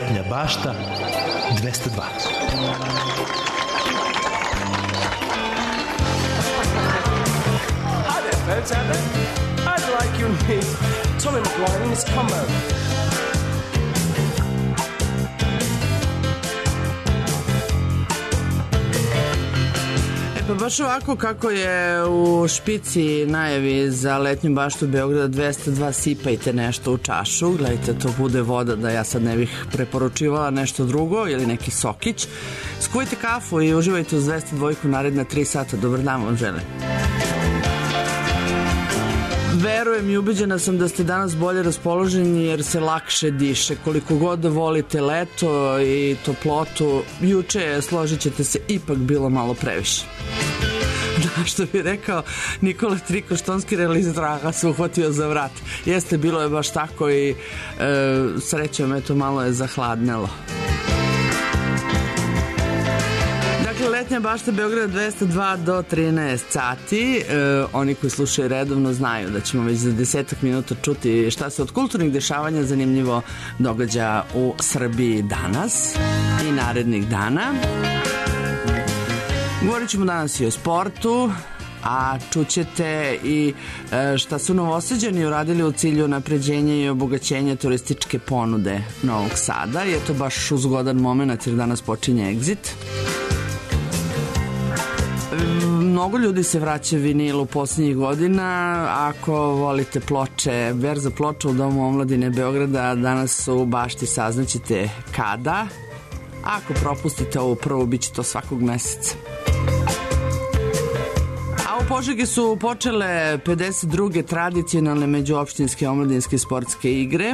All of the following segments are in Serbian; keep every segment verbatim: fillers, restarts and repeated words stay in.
Letnja bašta dvesta dva. Hi there, folks out there. I'd like you to meet Tommy McGuire and his combo. Pa baš ovako kako je u špici najavi za letnju baštu Beograda dvesta dva, sipajte nešto u čašu, gledajte, to bude voda, da ja sad ne bih preporučivala nešto drugo ili neki sokić. Skujte kafu i uživajte uz dvesta dva naredna tri sata. Dobar dan vam želim. Verujem i ubeđena sam da ste danas bolje raspoloženi jer se lakše diše. Koliko god volite leto i toplotu, juče je, složit ćete se, ipak bilo malo previše. Da, što bi rekao Nikola Trikoš, tonski realizator, aha, se uhvatio za vrat. Jeste, bilo je baš tako i e, srećom, eto, malo je zahladnelo. Letnja bašta Beograda dvesta dva do trinaest sati. E, oni koji slušaju redovno znaju da ćemo već za desetak minuta čuti šta se od kulturnih dešavanja zanimljivo događa u Srbiji danas i narednih dana. Govorit ćemo danas i o sportu, a čućete i šta su Novosađani uradili u cilju napređenja i obogaćenja turističke ponude Novog Sada. Je to baš uzgodan moment jer danas počinje Exit. Mnogo ljudi se vraća vinilu poslednjih godina. Ako volite ploče, berza ploča u Domu omladine Beograda danas u bašti, saznaćete kada. Ako propustite ovu prvu, bit će to svakog meseca. A u Požegi su počele pedeset druge tradicionalne međuopštinske omladinske sportske igre.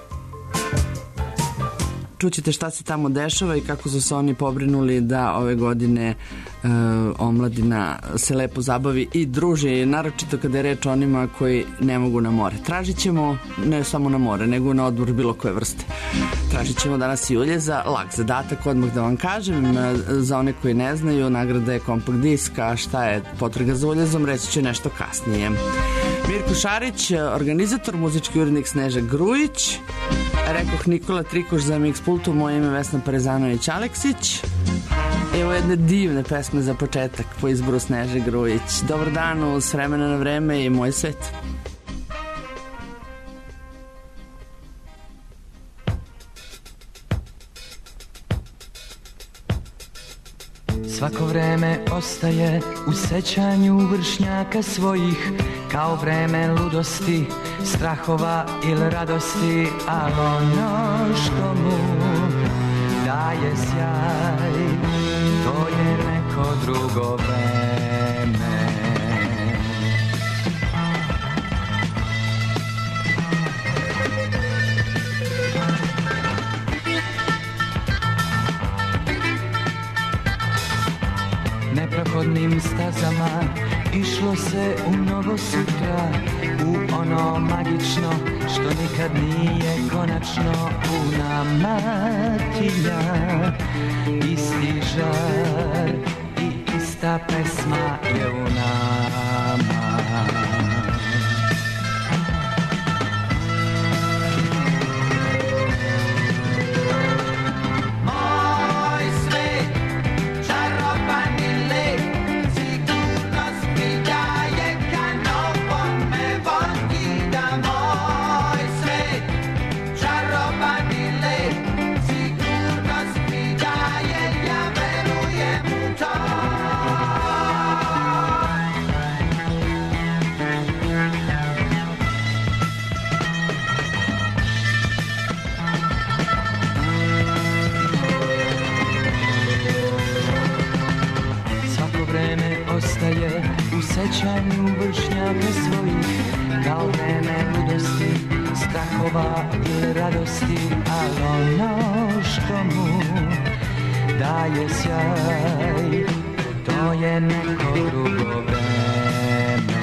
Čućete šta se tamo dešava i kako su se oni pobrinuli da ove godine e, omladina se lepo zabavi i druži, naročito kada je reč o onima koji ne mogu na more. Tražit ćemo ne samo na more, nego na odmor bilo koje vrste. Tražit ćemo danas i uljeza, lak zadatak, odmah da vam kažem, za one koji ne znaju, nagrada je kompakt disk, a šta je potraga za uljezom, reći ću nešto kasnije. Mirko Šarić, organizator, muzički urednik Sneža Grujić, rekoh Nikola Trikoš za Mix Pultu, moje ime Vesna Parezanović-Aleksić. Evo jedne divne pesme za početak po izboru Sneže Grujić. Dobar dan uz vremena na vreme i Moj svet. Svako vreme ostaje u sećanju vršnjaka svojih, kao vreme ludosti, strahova ili radosti, ali ono što mu daje sjaj, to je neko drugo vreme. Neprohodnim stazama išlo se u mnogo sutra, u ono magično što nikad nije konačno. U nama tilja isti žar i ista pesma je u nama. U sećanju vršnjaka svojih, kao vreme ludosti, strahova ili radosti, ali ono što mu daje sjaj, to je neko drugo vreme.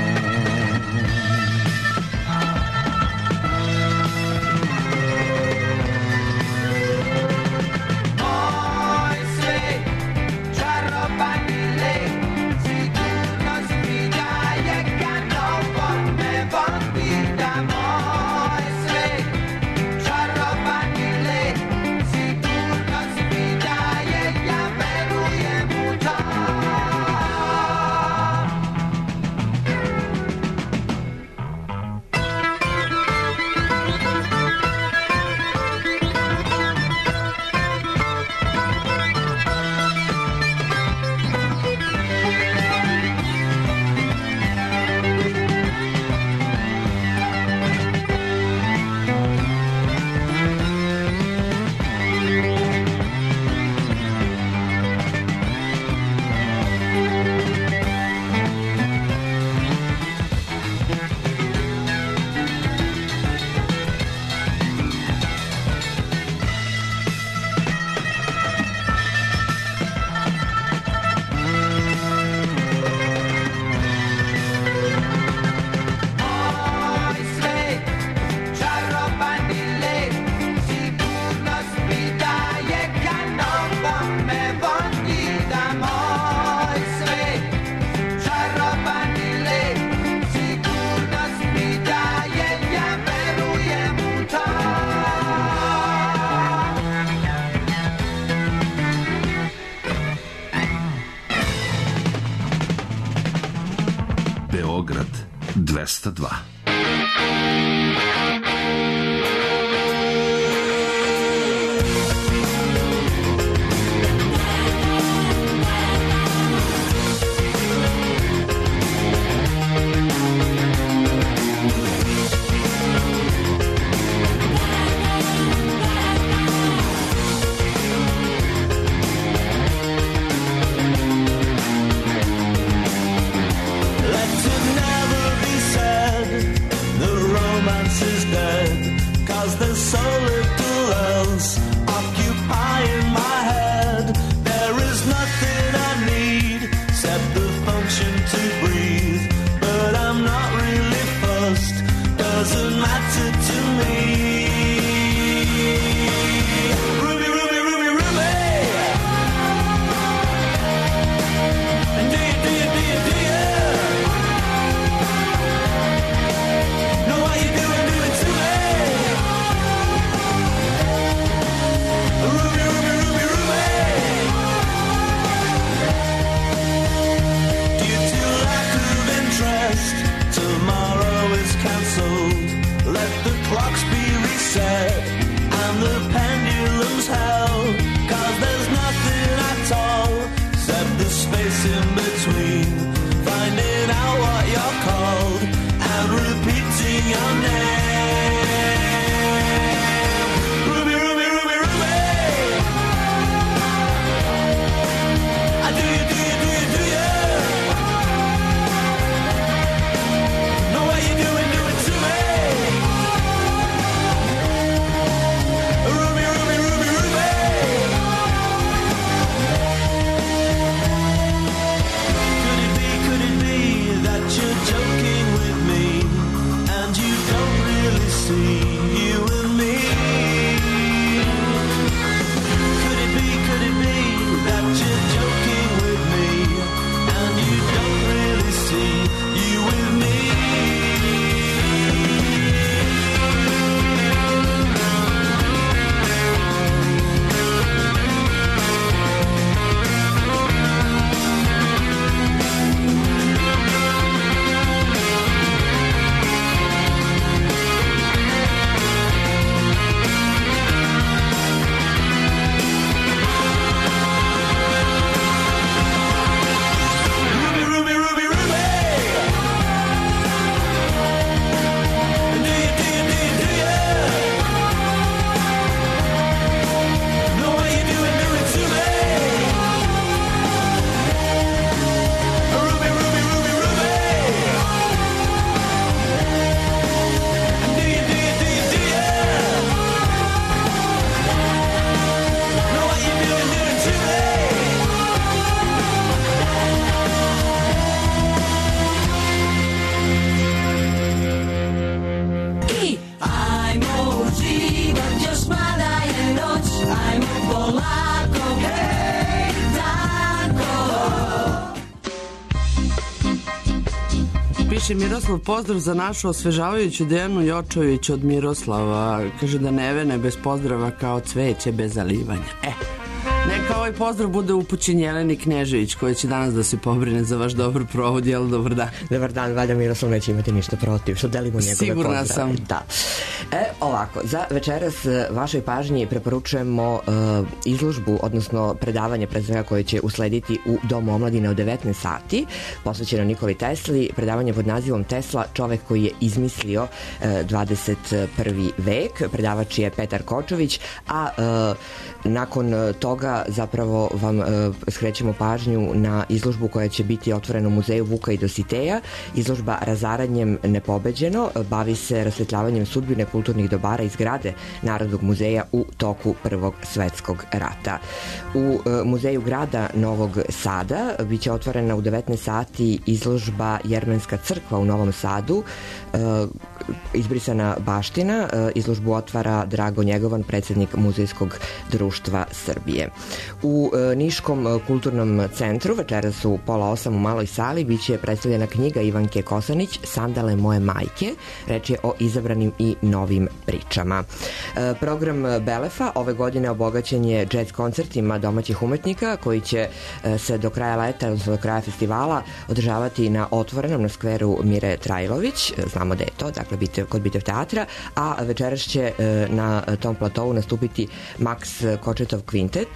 Moj svet, čarobani let, dvesta dva. Piše Miroslav, pozdrav za našu osvežavajuću Dejanu Jočović od Miroslava. Kaže da nevene bez pozdrava kao cveće bez zalivanja. E, neka ovaj pozdrav bude upućen Jeleni Knežević, koja će danas da se pobrine za vaš dobar provod. Jel, dobar dan. Dobar dan, valjda Miroslav neće imati ništa protiv, što delimo njegove pozdrave. Sigurna sam. Da. E, ovako, za večeras vašoj pažnji preporučujemo uh, izložbu, odnosno predavanje pre svega koje će uslediti u Domu omladine od devetnaest sati, posvećeno Nikoli Tesli, predavanje pod nazivom Tesla, čovek koji je izmislio uh, dvadeset prvi vek. Predavač je Petar Kočović, a uh, nakon toga zapravo vam uh, skrećemo pažnju na izložbu koja će biti otvorena u muzeju Vuka i Dositeja. Izložba Razaranjem nepobeđeno bavi se rasvetljavanjem sudbine kulturnih dobara iz zgrade Narodnog muzeja u toku Prvog svetskog rata. U uh, muzeju grada Novog Sada biće otvorena u devetnaest sati izložba Jermenska crkva u Novom Sadu, uh, Izbrisana baština. Izložbu otvara Drago Njegovan, predsjednik Muzejskog društva Srbije. U Niškom kulturnom centru večeras u pola osam u maloj sali biće predstavljena knjiga Ivanke Kosanić Sandale moje majke. Reč je o izabranim i novim pričama. Program Belefa ove godine obogaćen je džez koncertima domaćih umetnika koji će se do kraja leta, odnosno do kraja festivala održavati na otvorenom na skveru Mire Trajlović, znamo da je to, dakle bitev, kod Bitev teatra, a večeras će na tom platovu nastupiti Max Kočetov kvintet.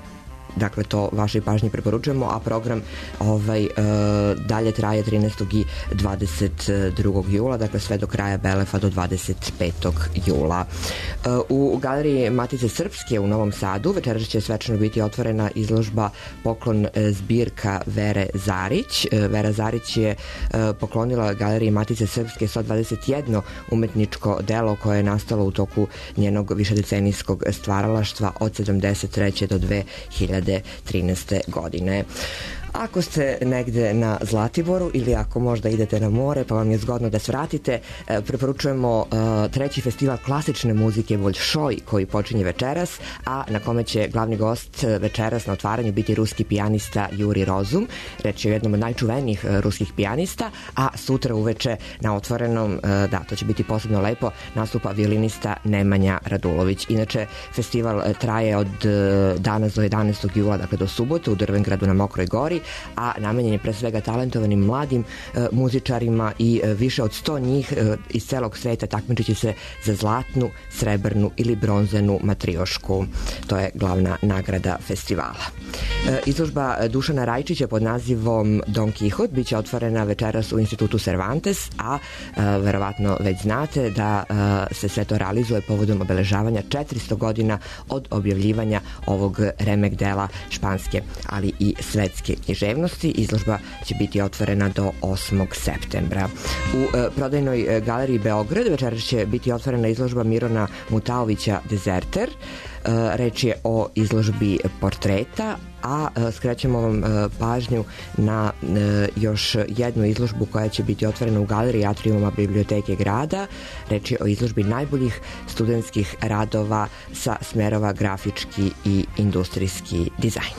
Dakle, to vašoj pažnji preporučujemo, a program ovaj, e, dalje traje trinaestog i dvadeset drugog jula, dakle sve do kraja Belefa do dvadeset petog jula. E, u galeriji Matice Srpske u Novom Sadu večeras će svečano biti otvorena izložba Poklon zbirka Vere Zarić. E, Vera Zarić je e, poklonila galeriji Matice Srpske sto dvadeset jedno umetničko delo koje je nastalo u toku njenog višedecenijskog stvaralaštva od sedamdeset treće do dve hiljade trinaeste godine. Ako ste negde na Zlatiboru ili ako možda idete na more pa vam je zgodno da svratite, preporučujemo treći festival klasične muzike Bolšoj koji počinje večeras, a na kome će glavni gost večeras na otvaranju biti ruski pijanista Juri Rozum. Reč je o jednom od najčuvenijih ruskih pijanista, a sutra uveče na otvorenom, da, to će biti posebno lepo, nastupa violinista Nemanja Radulović. Inače, festival traje od danas do jedanaestog jula, dakle do subote u Drvengradu na Mokroj gori, a namenjen je pre svega talentovanim mladim e, muzičarima i e, više od sto njih e, iz celog sveta takmičiće se za zlatnu, srebrnu ili bronzanu matriošku. To je glavna nagrada festivala. E, izložba Dušana Rajčića pod nazivom Don Quixote biće otvorena večeras u Institutu Cervantes, a e, verovatno već znate da e, se sve to realizuje povodom obeležavanja četiristo godina od objavljivanja ovog remek dela španske, ali i svetske književnosti. Izložba će biti otvorena do osmog septembra. U e, prodajnoj e, galeriji Beograd večeras će biti otvorena izložba Mirona Mutaovića Dezerter. E, reč je o izložbi portreta, a e, skrećemo vam e, pažnju na e, još jednu izložbu koja će biti otvorena u galeriji Atriuma Biblioteke grada. Reč je o izložbi najboljih studentskih radova sa smerova grafički i industrijski dizajn.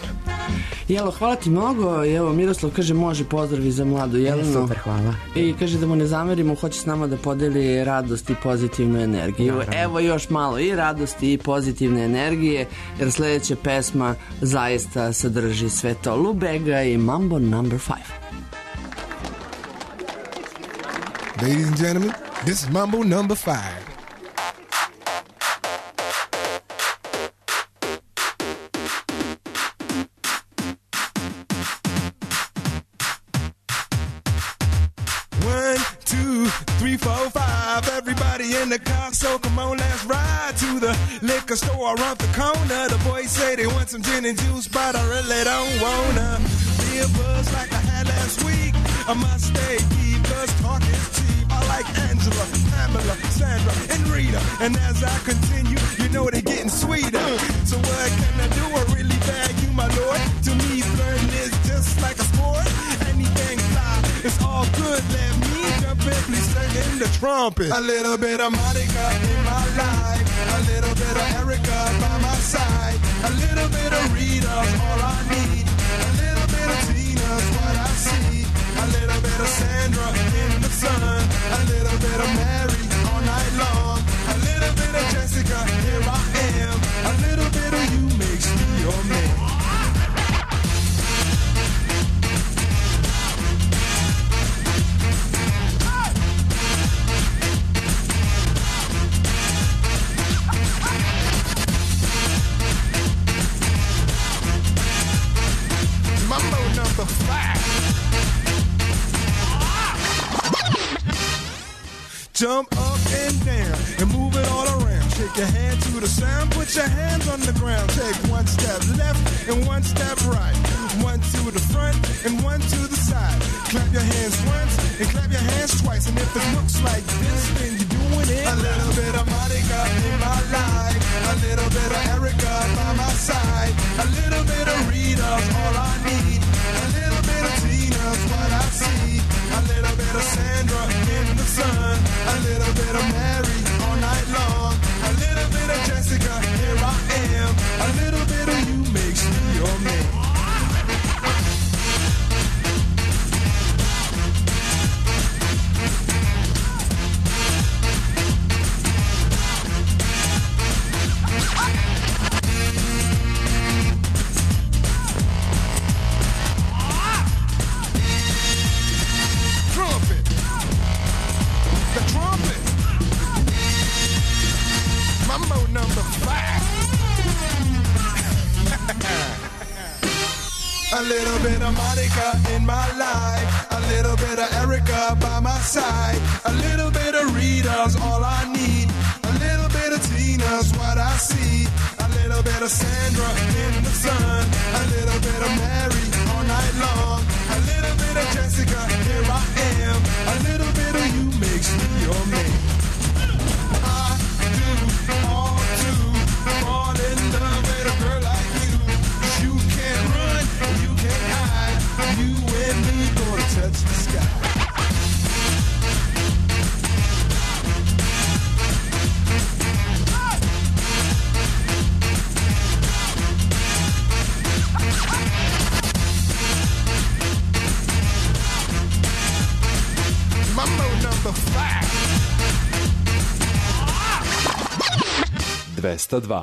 Jelo, hvala ti mnogo. Evo, Miroslav kaže može pozdravi za mladu Jelenu. Super, hvala. I kaže da mu ne zamerimo, hoće s nama da podeli radost i pozitivnu energiju. Naravno. Evo još malo i radosti i pozitivne energije, jer sledeća pesma zaista sadrži sve to. Lubega i Mambo number five. Ladies and gentlemen, this is Mambo number five. Three, four, five, everybody in the car, so come on, let's ride to the liquor store around the corner. The boys say they want some gin and juice, but I really don't wanna be a buzz like I had last week. I must stay deep, cause talk is cheap. I like Angela, Pamela, Sandra, and Rita. And as I continue, you know they're getting sweeter. So what can I do? I really bag you, my lord. To me, flirting is just like a sport. Anything fly, it's all good. Let me jump in, please sing in the trumpet. A little bit of Monica in my life. A little bit of Erica by my side. A little bit of Rita's all I need. A little bit of Tina's what I see. A little bit of Sandra in the sun. A little bit of Mary all night long. A little bit of Jessica, here I am. A little bit of you makes me your man. Mambo number five. Jump up and down and move it all around. Shake your hand to the sound, put your hands on the ground. Take one step left and one step right. One to the front and one to the side. Clap your hands once and clap your hands twice. And if it looks like this, then you're doing it. A little bit of Monica in my life. A little bit of Erica by my side. A little bit of Rita's all I need. A little bit of Tina's what I see. A little bit of Sandra in the sun. A little bit A little bit of Monica in my life, a little bit of Erica by my side, a little bit of Rita's all I need, a little bit of Tina's what I see, a little bit of Sandra in the sun, a little bit of Mary all night long, a little bit of Jessica, here I am, a little bit of you makes me your man. I do all to fall in love with a girl like you. You can't run, you can't hide, you and me gonna touch the sky. Mambo number five. dvesta dva.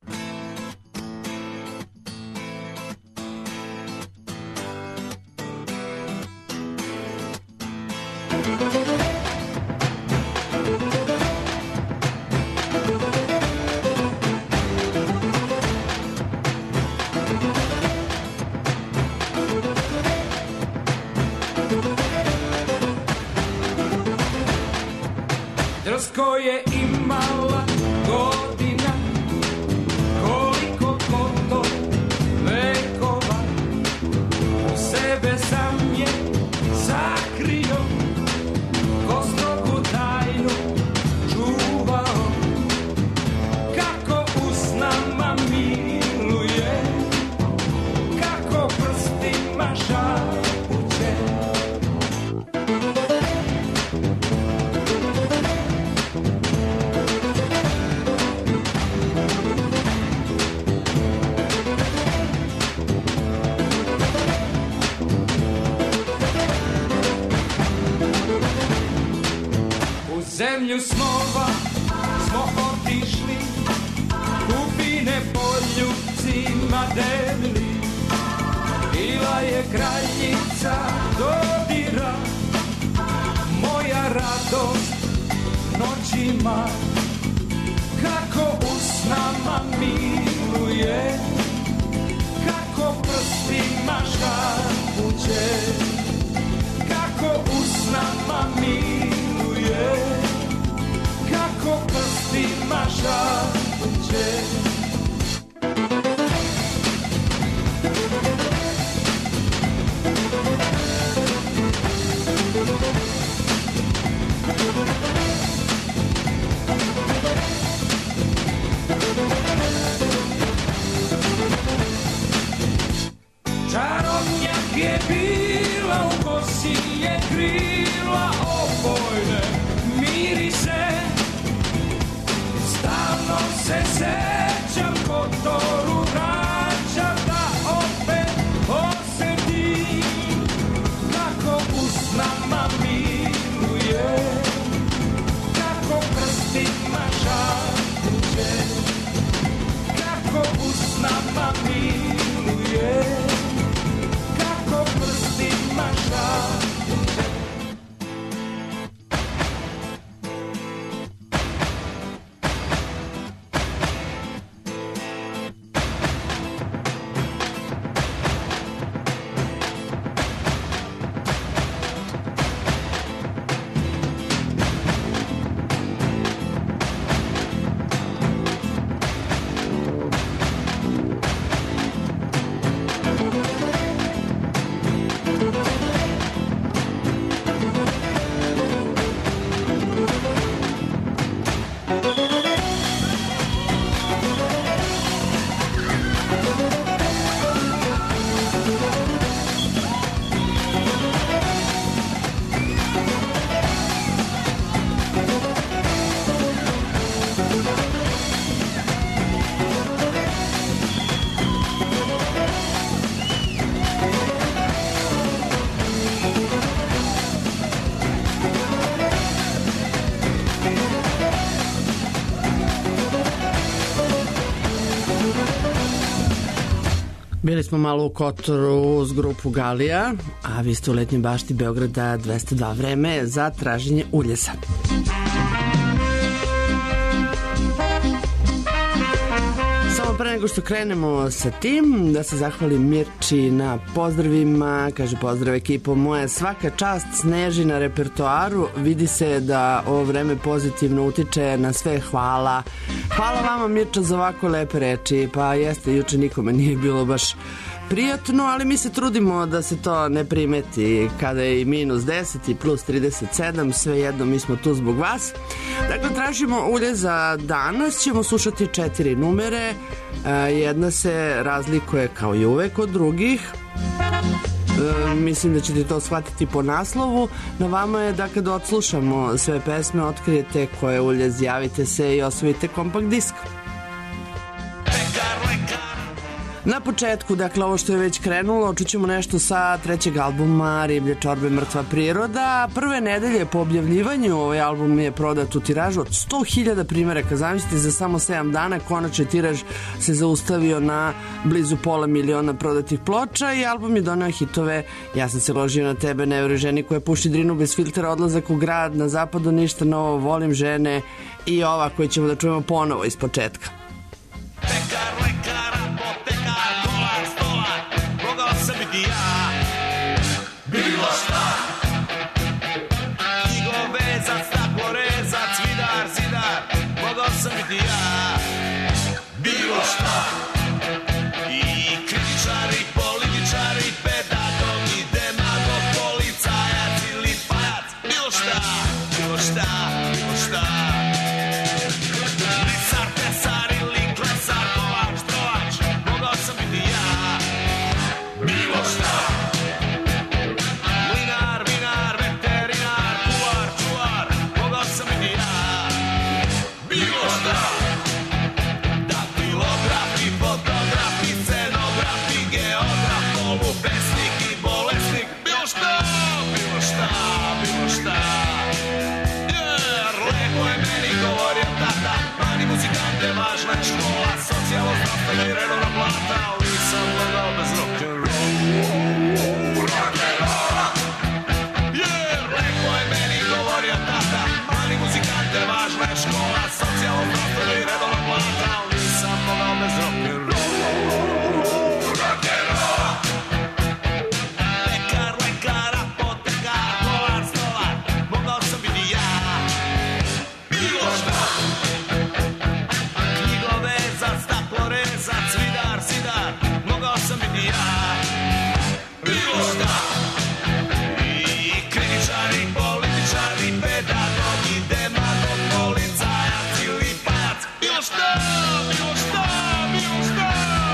Drsko je imala godina, koliko koto vekova, u sebe sam je zakrio, ko strogu tajnu čuvao, kako usnama miluje, kako prstima šapuće. Zemlju snova smo otišli, kupine poljubcima delili, bila je kraljica dodira, moja radost noćima, kako usnama miluje, kako prstima šapuće, kako usnama miluje, kako prstima šapuće. Čarobnjak je bila, u kosi je krila opojne mirise, stalno se sećam, Kotoru vraćam da opet osjetim, kako usnama miluje, kako prstima šapuće, kako usnama miluje, kako prstima šapuće. Bili smo malo u Kotoru uz grupu Galija, a vi ste u letnjoj bašti Beograda dvesta dva, vreme za traženje uljeza. Samo samo pre nego što krenemo sa tim, da se zahvalim Mirči na pozdravima. Kaže, pozdrav ekipo moje, svaka čast Sneži na repertoaru, vidi se da ovo vreme pozitivno utiče na sve, hvala. Hvala vama Mirča za ovako lepe reči, pa jeste, juče nikome nije bilo baš prijatno, ali mi se trudimo da se to ne primeti kada je i minus deset i plus trideset sedam, svejedno mi smo tu zbog vas. Dakle, tražimo ulje za danas, ćemo slušati četiri numere, jedna se razlikuje kao i uvek od drugih. E, mislim da ćete to shvatiti po naslovu. Na vama je da kada odslušamo sve pesme, otkrijete koje ulje, zjavite se i osvojite kompakt disk. Na početku, dakle, ovo što je već krenulo, čućemo nešto sa trećeg albuma Riblje čorbe, mrtva priroda. Prve nedelje po objavljivanju ovaj album je prodat u tiražu od sto hiljada primjeraka. Zamislite, za samo sedam dana konačni tiraž se zaustavio na blizu pola miliona prodatih ploča i album je doneo hitove Ja sam se ložio na tebe, Ne veruj ženi koja puši drinu bez filtera, Odlazak u grad, Na zapadu ništa novo, Volim žene i ova koju ćemo da čujemo ponovo iz početka. Ja, bilo šta, knjigovezac, staklorezac, vidar, zidar, mogao sam biti ja, bilo šta, i kritičari, političari, pedagog i demagog, policajac ili pajac, bilo šta, bilo šta, bilo šta, lisar, tesar ili klesar, kovač, trovač, mogao sam biti ja. Bilo šta, mlinar, vinar, veterinar, kuvar, čuvar, mogao sam biti ja. Bilo šta, daktilograf i fotograf i scenograf i geograf, polupesnik i bolesnik, bilo šta, bilo šta, bilo šta. Jer lepo je meni govorio tata, mani muzikante, važna je škola, socijalo, zdravstvena i redovna plata, ali nisam mogao bez rock'n'rolla. Važna je škola, socijalno zdravstveno i redovna plata, ali nisam mogao bez rock'n'rolla. Lekar, lekar, apotekar, kovar, stolar, mogao sam biti ja. Bilo šta, knjigovezac, staklorezac, vidar, zidar, mogao sam biti ja. Bilo šta, i kritičari, političari, pedagogi, demagog, policajac ili pajac, bilo šta, bilo šta, bilo šta.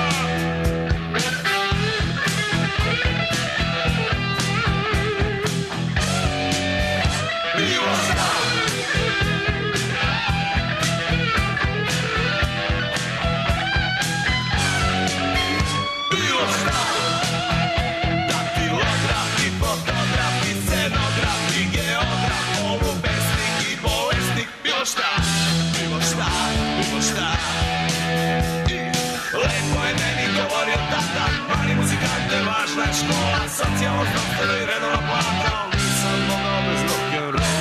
Bilo šta. Bilo šta. Daktilograf i fotograf i scenograf i geograf, polupesnik i bolesnik, bilo šta, bilo šta, bilo šta. I lepo je meni govorio tata, mali muzikante, važna je škola, socijalno zdravstveno i redovna plata, ali nisam mogao bez rock'n'rolla.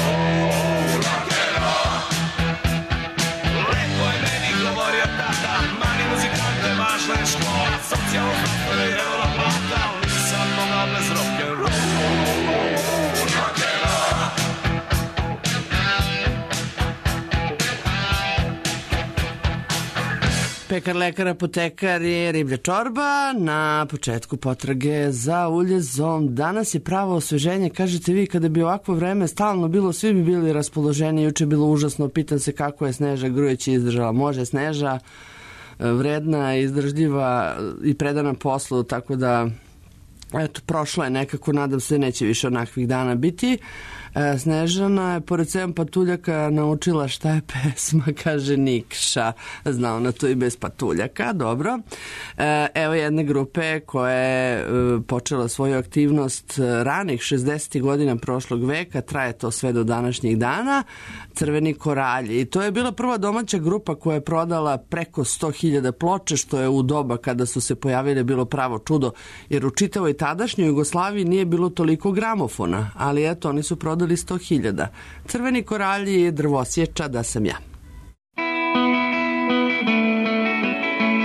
Lepo je meni govorio tata, mali muzikante, važna je škola, socijalno zdravstveno i redovna plata, ali nisam mogao bez rock'n'rolla. Pekar, lekar, apotekar i Riblja čorba. Na početku potrage za uljezom. Danas je pravo osveženje. Kažete vi, kada bi ovakvo vreme stalno bilo, svi bi bili raspoloženi. Juče je bilo užasno. Pitam se kako je Sneža Grujić izdržala. Može Sneža, vredna, izdržljiva i predana poslu, tako da eto, prošlo je nekako, nadam se neće više onakvih dana biti. E, Snežana je pored sedam patuljaka naučila šta je pesma, kaže Nikša. Zna ona to i bez patuljaka, dobro. E, evo jedne grupe koja je e, počela svoju aktivnost ranih šezdesetih godina prošlog veka, traje to sve do današnjih dana, Crveni koralji. I to je bila prva domaća grupa koja je prodala preko sto hiljada ploče, što je u doba kada su se pojavile bilo pravo čudo, jer u čitavoj tadašnjoj Jugoslaviji nije bilo toliko gramofona, ali eto, oni su prodali sto hiljada. Crveni koralji je drvosječa da sam ja.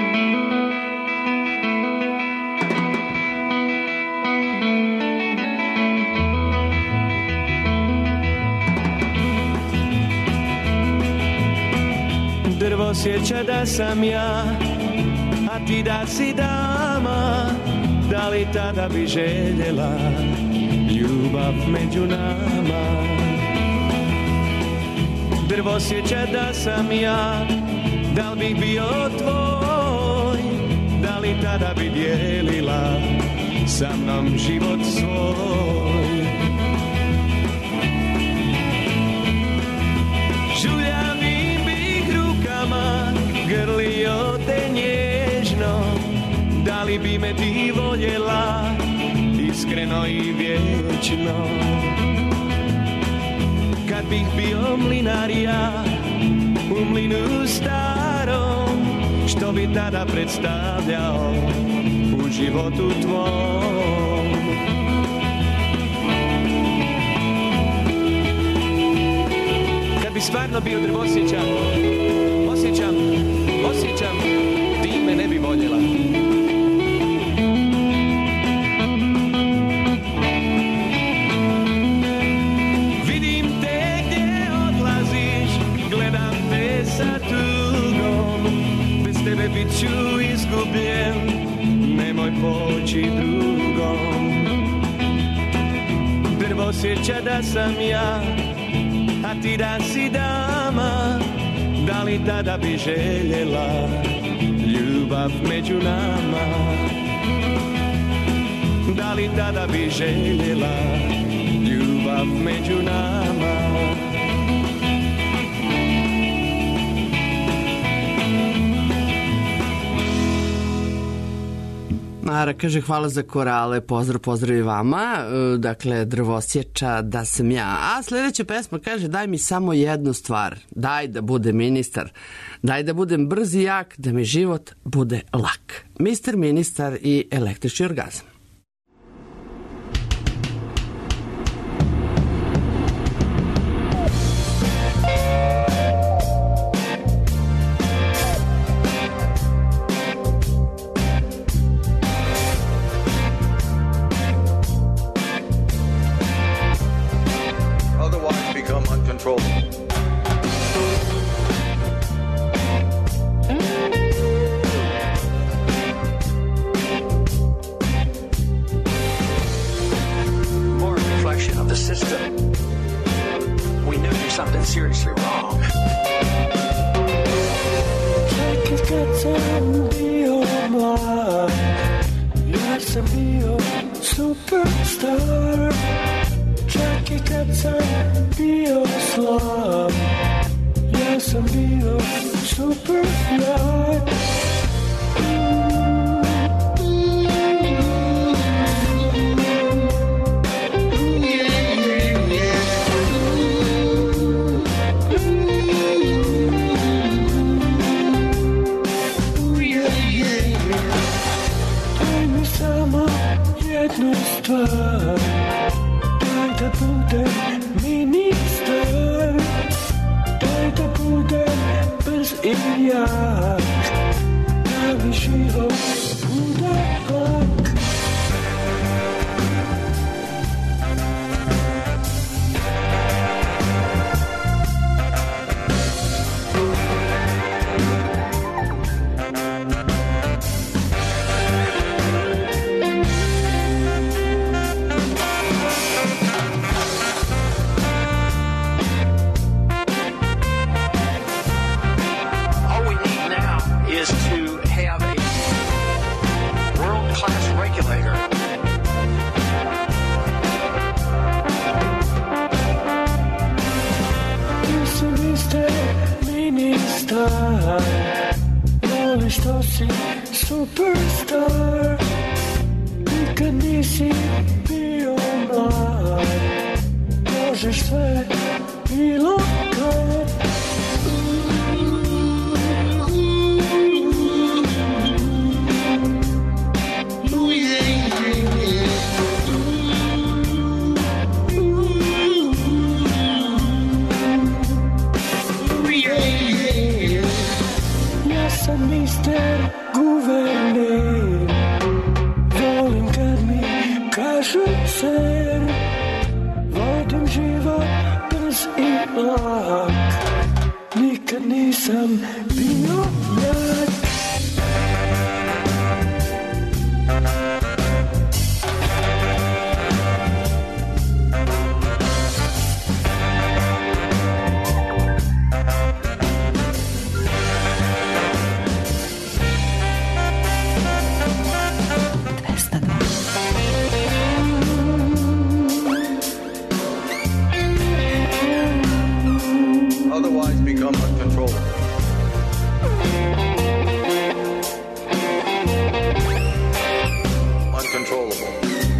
osjeća da sam ja, a ti da si dama, da li tada bi željela ljubav među nama? Drvo osjeća da sam ja, da li bih bio tvoj, da li tada bi dijelila sa mnom život svoj? Žuljavim bih rukama grlio te nježno, da li bi me ti voljela iskreno i vječno? Kad bih bio mlinar ja u mlinu starom, što bi tada predstavljao u životu tvom? Kad bi stvarno bio drvosjećan, osjećam, osjećam, ti me ne bi voljela. Vidim te gdje odlaziš, gledam te sa tugom, bez tebe bit ću izgubljen, nemoj poći drugom. Drvo osjeća da sam ja, a ti da si dama, da li tada bi željela ljubav među nama? Da li tada bi željela ljubav među nama? Mara kaže hvala za korale, pozdrav, pozdrav i vama, dakle drvosječa da sam ja. A sljedeća pesma kaže daj mi samo jednu stvar, daj da budem ministar, daj da budem brz i jak, da mi život bude lak. mister Ministar i električni orgazam. sam bio mlad. Otherwise become uncontrollable. Uncontrollable.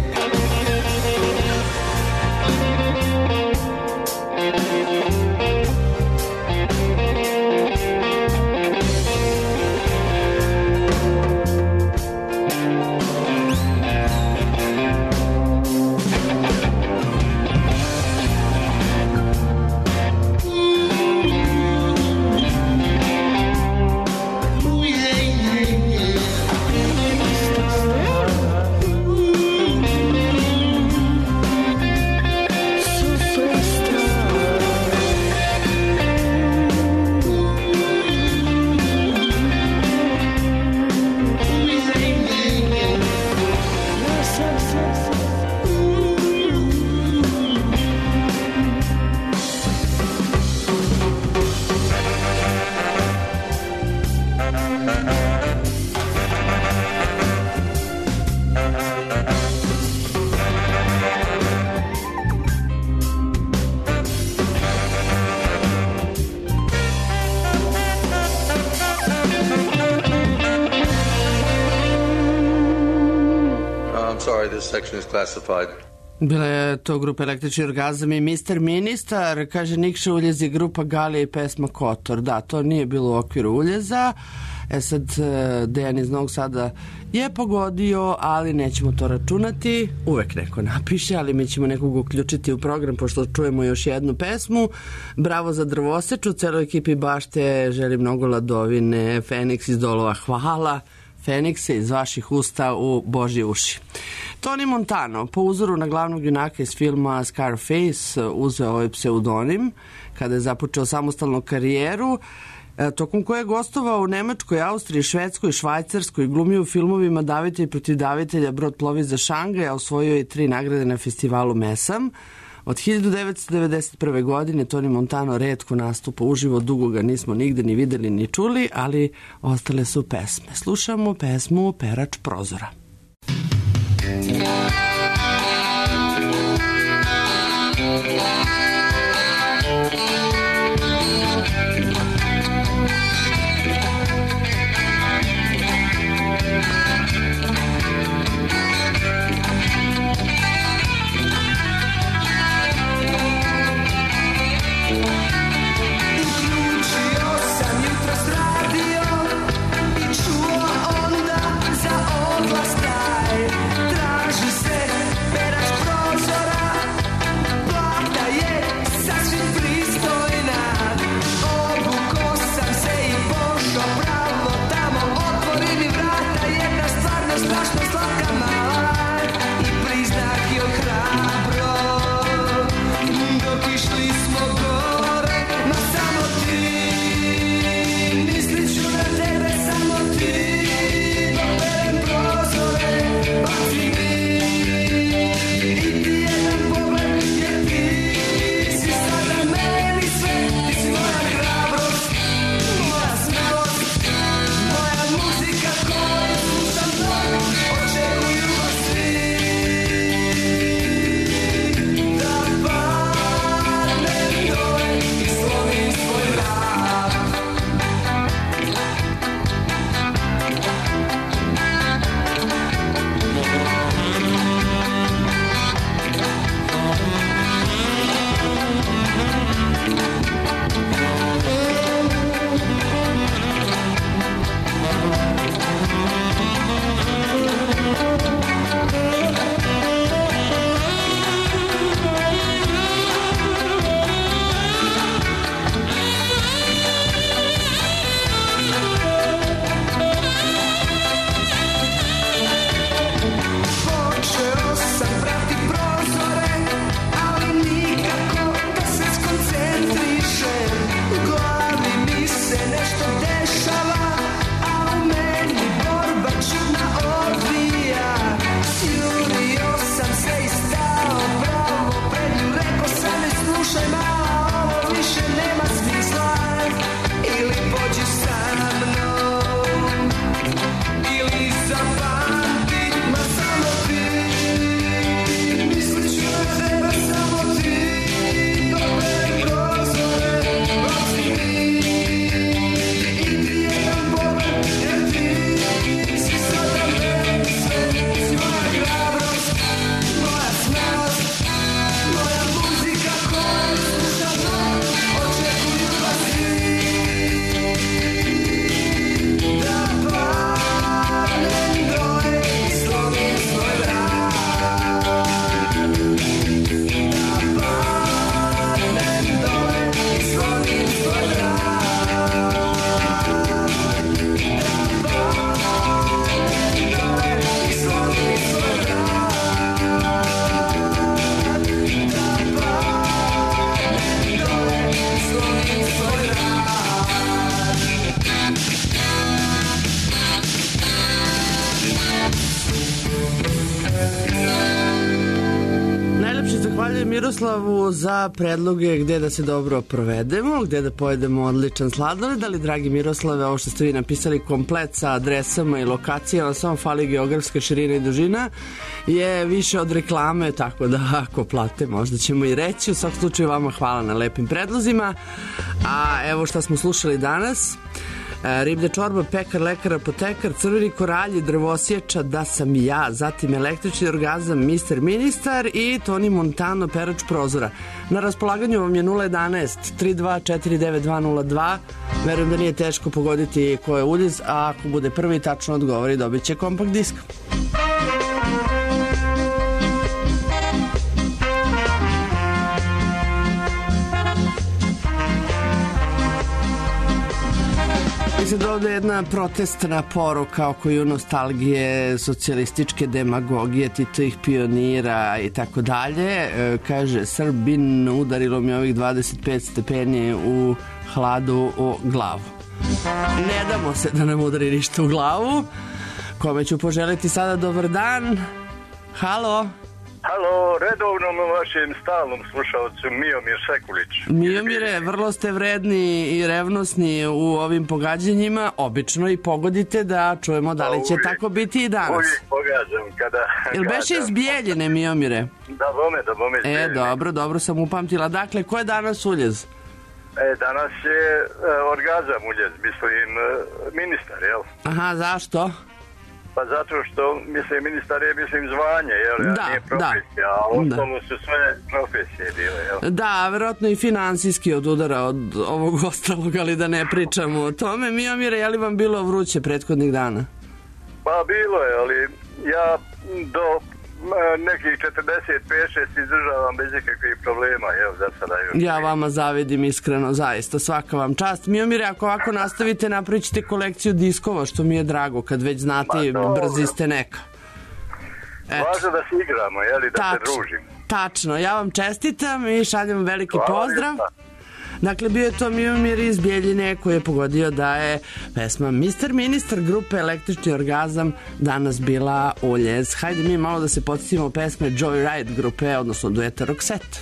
This section is classified. Bila je to grupa Električni orgazam i mister Ministar, kaže Nikša Uljezi, grupa Galija i pesma Kotor. Da, to nije bilo u okviru Uljeza. E sad, Dejan iz Novog Sada je pogodio, ali nećemo to računati. Uvek neko napiše, ali mi ćemo nekog uključiti u program, pošto čujemo još jednu pesmu. Bravo za Drvoseču, celoj ekipi Bašte želim mnogo ladovine. Feniks iz Dolova, hvala. Fenikse iz vaših usta u Božje uši. Tony Montano, po uzoru na glavnog junaka iz filma Scarface, uzeo ovaj pseudonim kada je započeo samostalnu karijeru, tokom koje je gostovao u Nemačkoj, Austriji, Švedskoj, Švajcarskoj, glumio u filmovima Davitelj protiv davitelja, Brod plovi za Šangaj, a osvojio je tri nagrade na festivalu Mesam. Od hiljadu devetsto devedeset prve. godine Tony Montano retko nastupa uživo, dugo ga nismo nigde ni videli ni čuli, ali ostale su pesme. Slušamo pesmu Perač prozora. Traži se perač prozora, plata je Zahvaljujem Miroslavu za predloge gde da se dobro provedemo, gde da pojedemo odličan sladoled, ali dragi Miroslave, ovo što ste vi napisali komplet sa adresama i lokacijama, samo fali geografska širina i dužina, je više od reklame, tako da ako plate možda ćemo i reći. U svakom slučaju vama hvala na lepim predlozima. A evo šta smo slušali danas: riblja čorba, pekar, lekar, apotekar, crveni koralji, drvosječa, da sam i ja, zatim električni orgazam, mister Ministar i Toni Montano, perač prozora. Na raspolaganju vam je nula jedanaest tri dva četiri devet dva nula dva. Verujem da nije teško pogoditi ko je uliz, a ako bude prvi tačno odgovori dobit će kompakt disk. Mislim da ovdje je jedna protestna poruka oko ju nostalgije, socijalističke demagogije, Titovih pionira i tako dalje. Kaže, Srbin, udarilo mi ovih dvadeset pet stepeni u hladu u glavu. Ne damo se da nam udari ništa u glavu. Kome ću poželiti sada dobar dan? Halo? Halo, redovnom vašem stalnom slušalcu Miomir Sekulić. Miomire, vrlo ste vredni i revnosni u ovim pogađanjima. Obično i pogodite, da čujemo da li će uvijek, tako biti i danas. Uvijek pogađam kada... Jel beše iz Bijeljine, Miomire? Da bome, da bome iz Bijeljine. E, dobro, dobro sam upamtila. Dakle, ko je danas uljez? E, danas je e, orgazam uljez, mislim, e, ministar, jel? Aha, zašto? Pa zato što, mislim, ministar je, mislim, zvanje, jel? Da, nije profesija, da. A ostalo su sve profesije bile, jel? Da, verovatno i finansijski od udara od ovog ostalog, ali da ne pričamo o tome. Miomire, je li vam bilo vruće prethodnih dana? Pa bilo je, ali ja do nekih četrdeset pet šest izdržavam bez ikakvih problema, evo za sada još. Ja vama zavidim iskreno, zaista, svaka vam čast. Miomire, ako ovako nastavite, napravit ćete kolekciju diskova, što mi je drago, kad već znate i brzi ste neka. Važno da se igramo, jeli, da Tačno, se družimo. Tačno, ja vam čestitam i šaljem veliki Hvala pozdrav. Lijepa. Dakle, bio je to Miomir iz Bijeljine koji je pogodio da je pesma mister Ministar grupe Električni orgazam danas bila uljez. Hajde mi malo da se podsjetimo pesme Joyride grupe, odnosno dueta Roxette.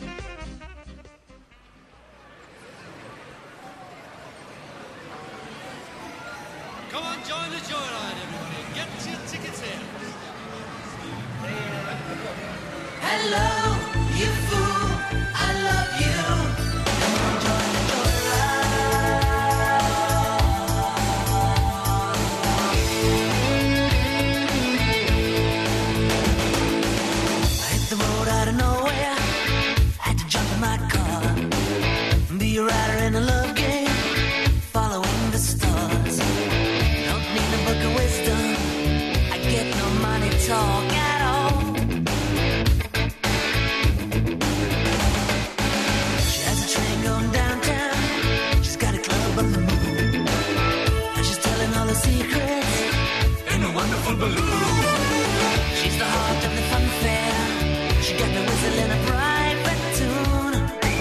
Come on, join the Joyride, everybody. Get your tickets here. Hello, you fool, I love you. Be a rider in a love game, following the stars. Don't need a book of wisdom, I get no money talk at all. She has a train going downtown, she's got a club on the moon, and she's telling all her secrets in a wonderful balloon. She's the heart of the fun fair, she got the whistle in a private tune.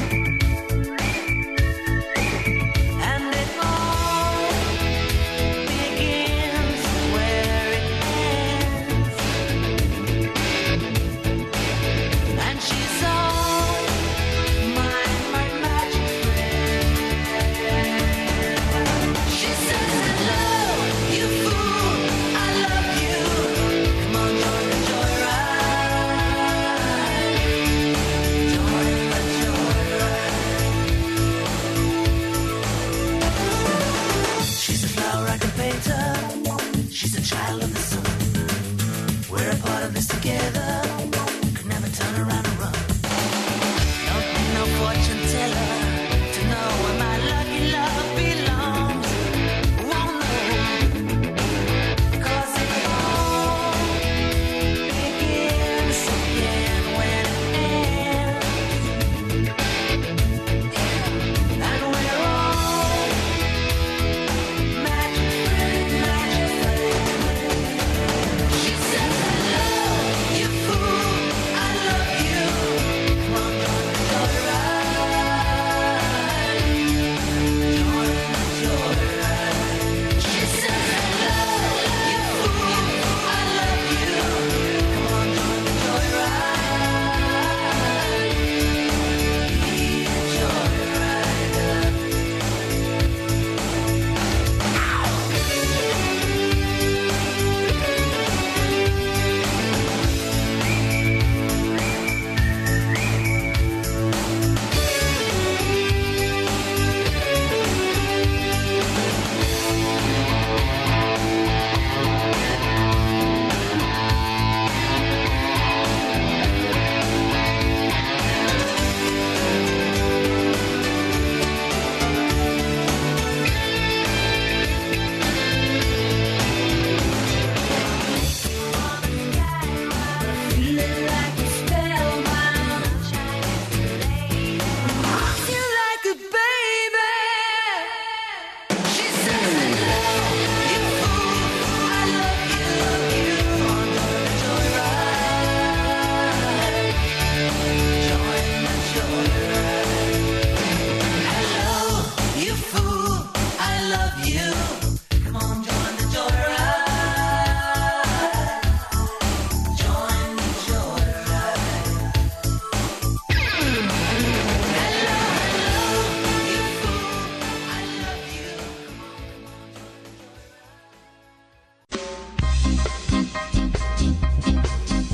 She's a child of the sun. We're a part of this together. Could never turn around and run. Don't need no fortune teller to know where my lucky love belongs. Won't know, 'cause it all begins again when it ends. And we're all magic friends, magic friends. She says hello, you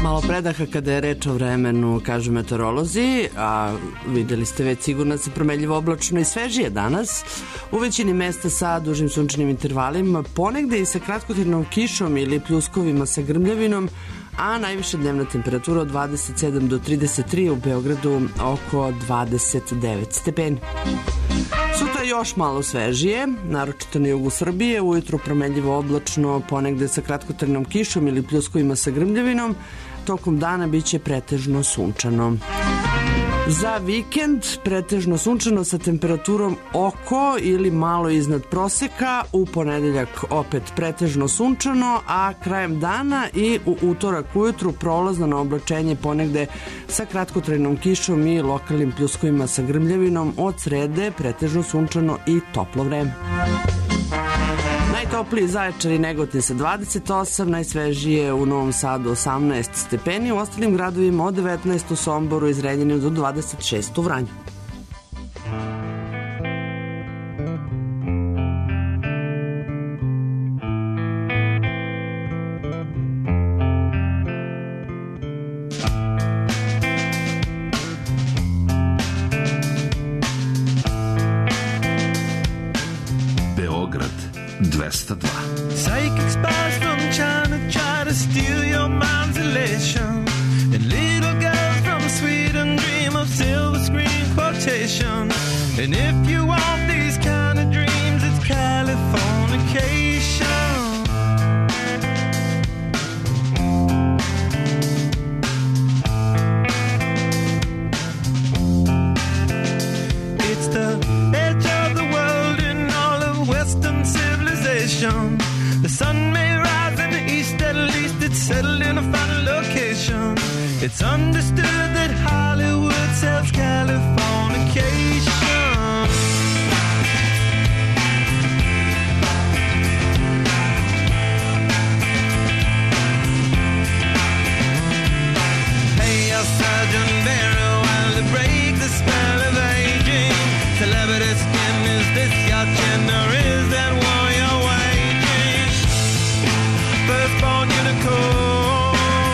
Malo predaha kada je reč o vremenu, kažu meteorolozi, a videli ste već sigurno da se promenljivo oblačno i svežije danas. U većini mesta sa dužim sunčanim intervalima, ponegde i sa kratkotrajnom kišom ili pljuskovima sa grmljavinom, a najviša dnevna temperatura od dvadeset sedam do trideset tri, u Beogradu oko dvadeset devet stepeni. Sutra još malo svežije, naročito na jugu Srbije, ujutru promenljivo oblačno, ponegde sa kratkotrajnom kišom ili pljuskovima sa grmljavinom, tokom dana biće pretežno sunčano. Za vikend pretežno sunčano sa temperaturom oko ili malo iznad proseka, u ponedeljak opet pretežno sunčano, a krajem dana i u utorak ujutru prolazno na oblačenje ponegde sa kratkotrajnom kišom i lokalnim pljuskovima sa grmljavinom, od srede pretežno sunčano i toplo vreme. Najtopliji Zaječar i Negotin sa dvadeset osam, najsvežije u Novom Sadu osamnaest stepeni, u ostalim gradovima od devetnaest u Somboru i Zrenjaninu do dvadeset šest u Vranju. dvesta dva. Psychic spies from China try to steal your mind's elation, and little girls from Sweden dream of silver screen quotation. And if you want these kind of dreams, it's Californication. It's the edge of the world in all of Western civilization. The sun may rise in the east, at least it's settled in a final location. It's understood that Hollywood sells Californication. Hey, your Sergeant Barrow, while to break the spell of aging. Celebrity skin, is this your chin, or is that one you're waging? Firstborn unicorn,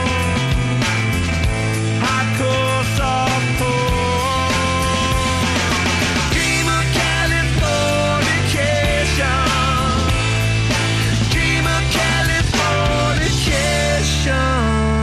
hardcore, softcore. Dream of Californication. Dream of Californication.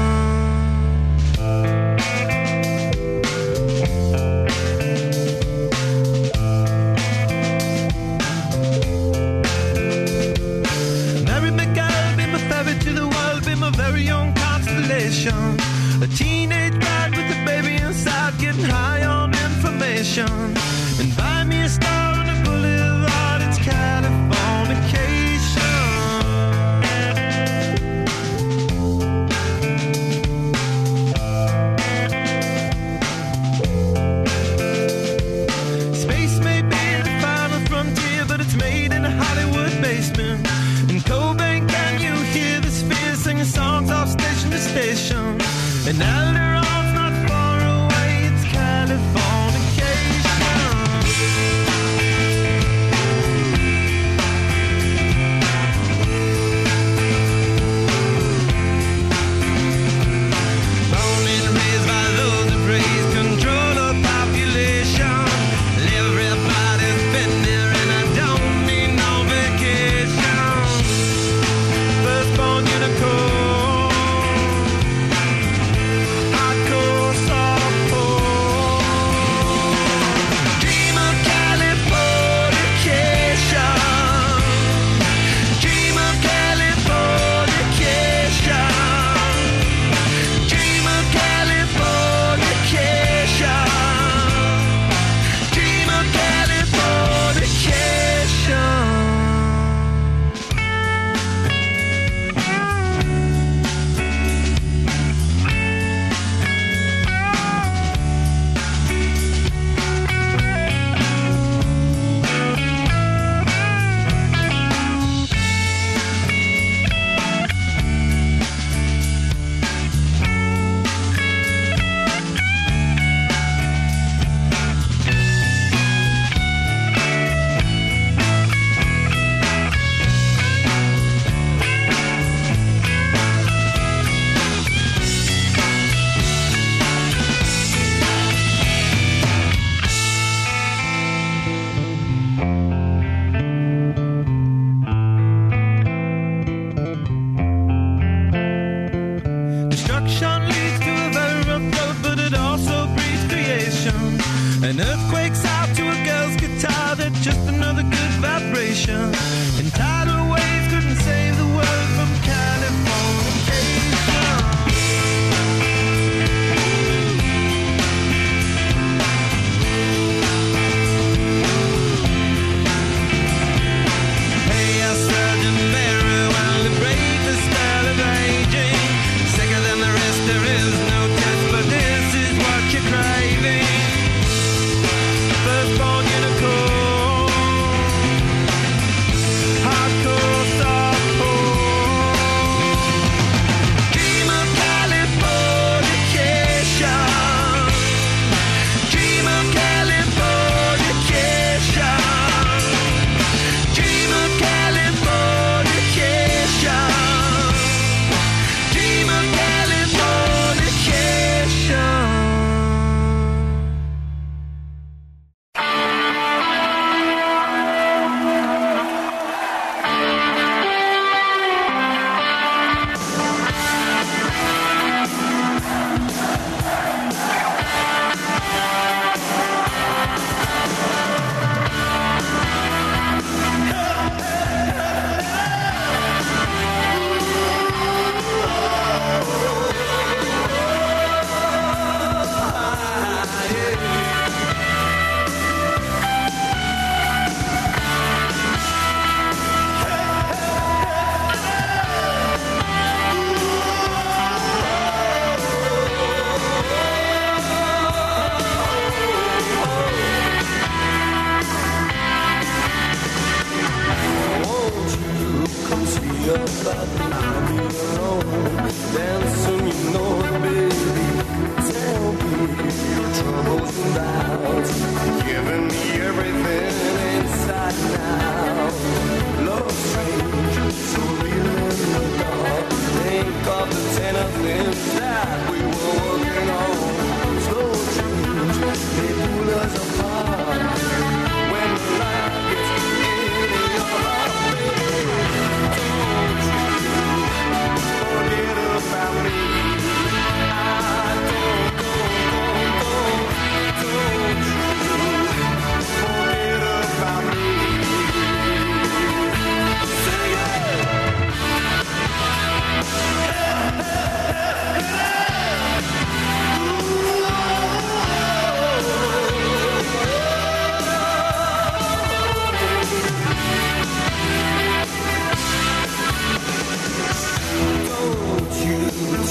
Very own constellation. A teenage bride with a baby inside, getting high on information. And buy me a star on the boulevard, it's Californication. Space may be the final frontier, but it's made in a Hollywood basement. In Cobain, can you hear the spheres singing songs off station to station? And Alderon's not far away, it's Californication. Born and raised by those who praise control of population. Everybody's been there and I don't need no vacation. Firstborn unicorn,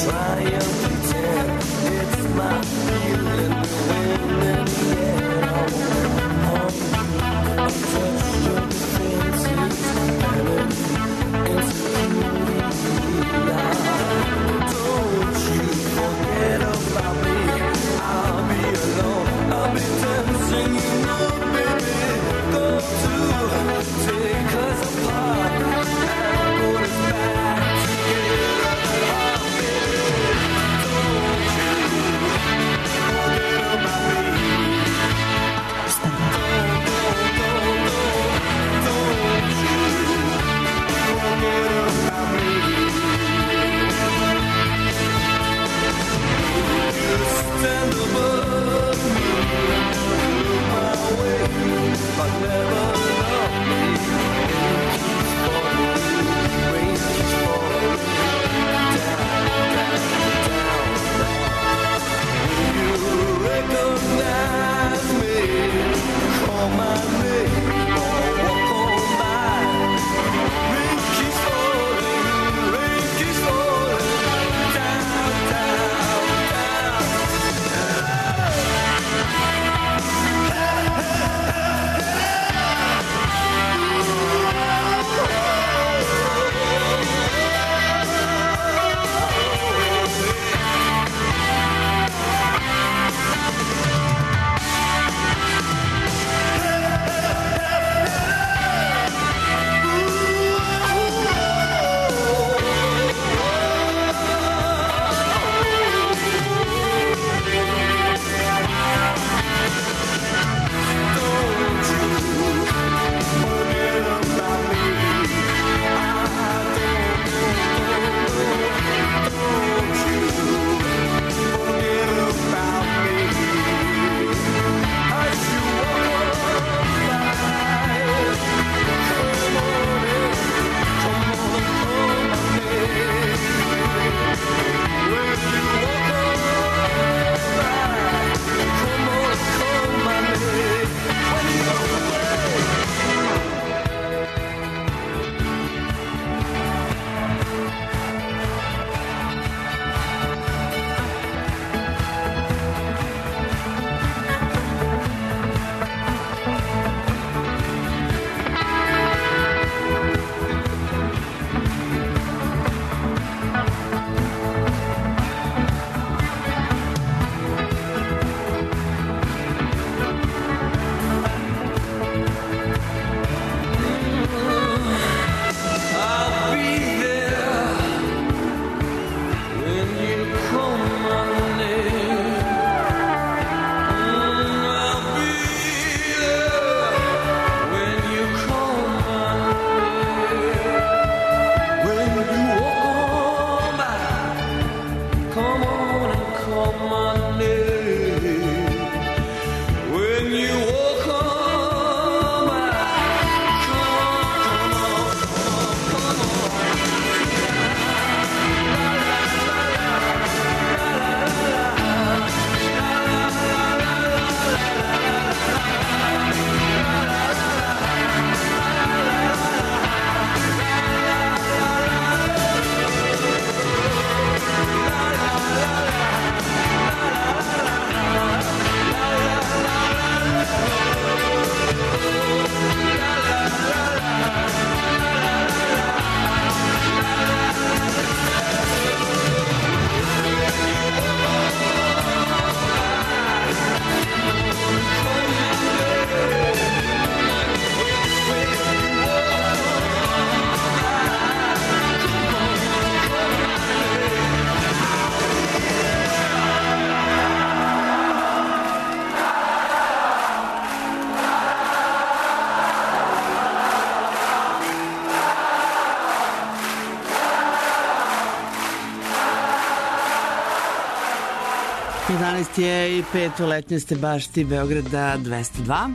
jedanaest je i pet u letnjoj ste bašti Beograda dvesta dva.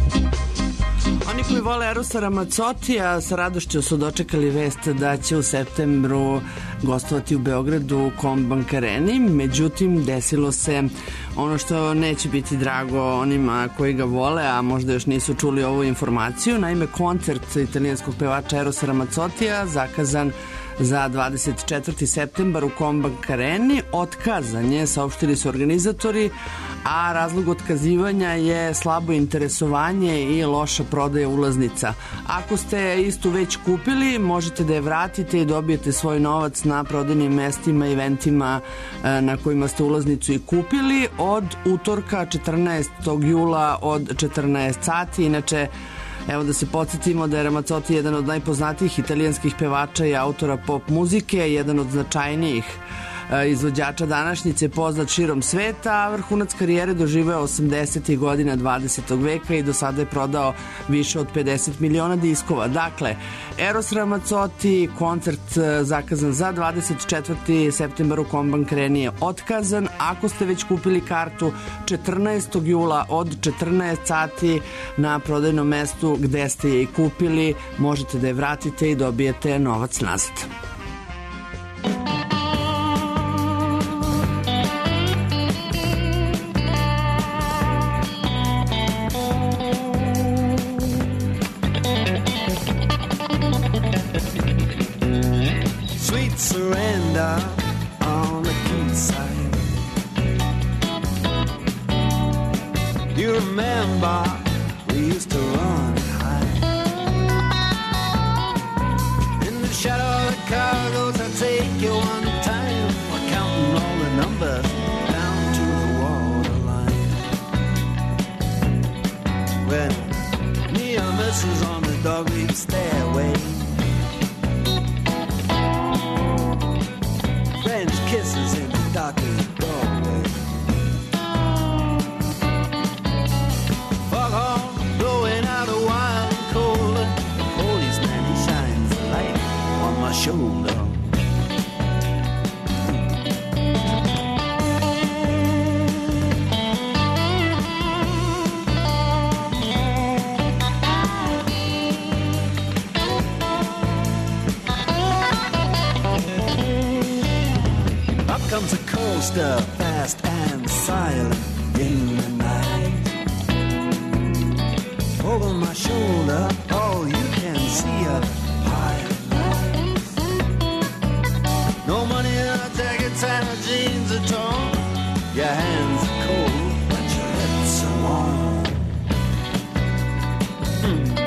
Oni koji vole Erosa Ramazzotija sa radošću su dočekali vest da će u septembru gostovati u Beogradu u Combank Areni. Međutim, desilo se ono što neće biti drago onima koji ga vole, a možda još nisu čuli ovu informaciju. Naime, koncert italijanskog pevača Erosa Ramazzotija zakazan za dvadeset četvrti septembar u Kombank Areni otkazan je, saopštili su organizatori, a razlog otkazivanja je slabo interesovanje i loša prodaja ulaznica. Ako ste istu već kupili, možete da je vratite i dobijete svoj novac na prodajnim mestima i eventima na kojima ste ulaznicu i kupili od utorka četrnaestog jula od četrnaest sati. Inače, evo da se podsjetimo da je Ramazzotti jedan od najpoznatijih italijanskih pevača i autora pop muzike, jedan od značajnijih izvođača današnjice, poznat širom sveta, a vrhunac karijere doživeo osamdesetih godina dvadesetog veka i do sada je prodao više od pedeset miliona diskova. Dakle, Eros Ramazzotti, koncert zakazan za dvadeset četvrti septembar u Kombank Areni je otkazan. Ako ste već kupili kartu četrnaestog jula od četrnaest sati na prodajnom mestu gde ste je i kupili, možete da je vratite i dobijete novac nazad. Surrender on the quayside. You remember we used to run high in the shadow of the cargoes. I take you one time. We're counting all the numbers down to the waterline. When near misses on the dog-leaf stairway, kisses in the darkest doorway. Fog horn blowing out a wild and cold. The policeman, he shines a light on my shoulder. Comes a coaster, fast and silent in the night. Over my shoulder, all you can see are pile lights. No money in our jackets and our jeans are torn. Your hands are cold, but your lips are warm. Mm.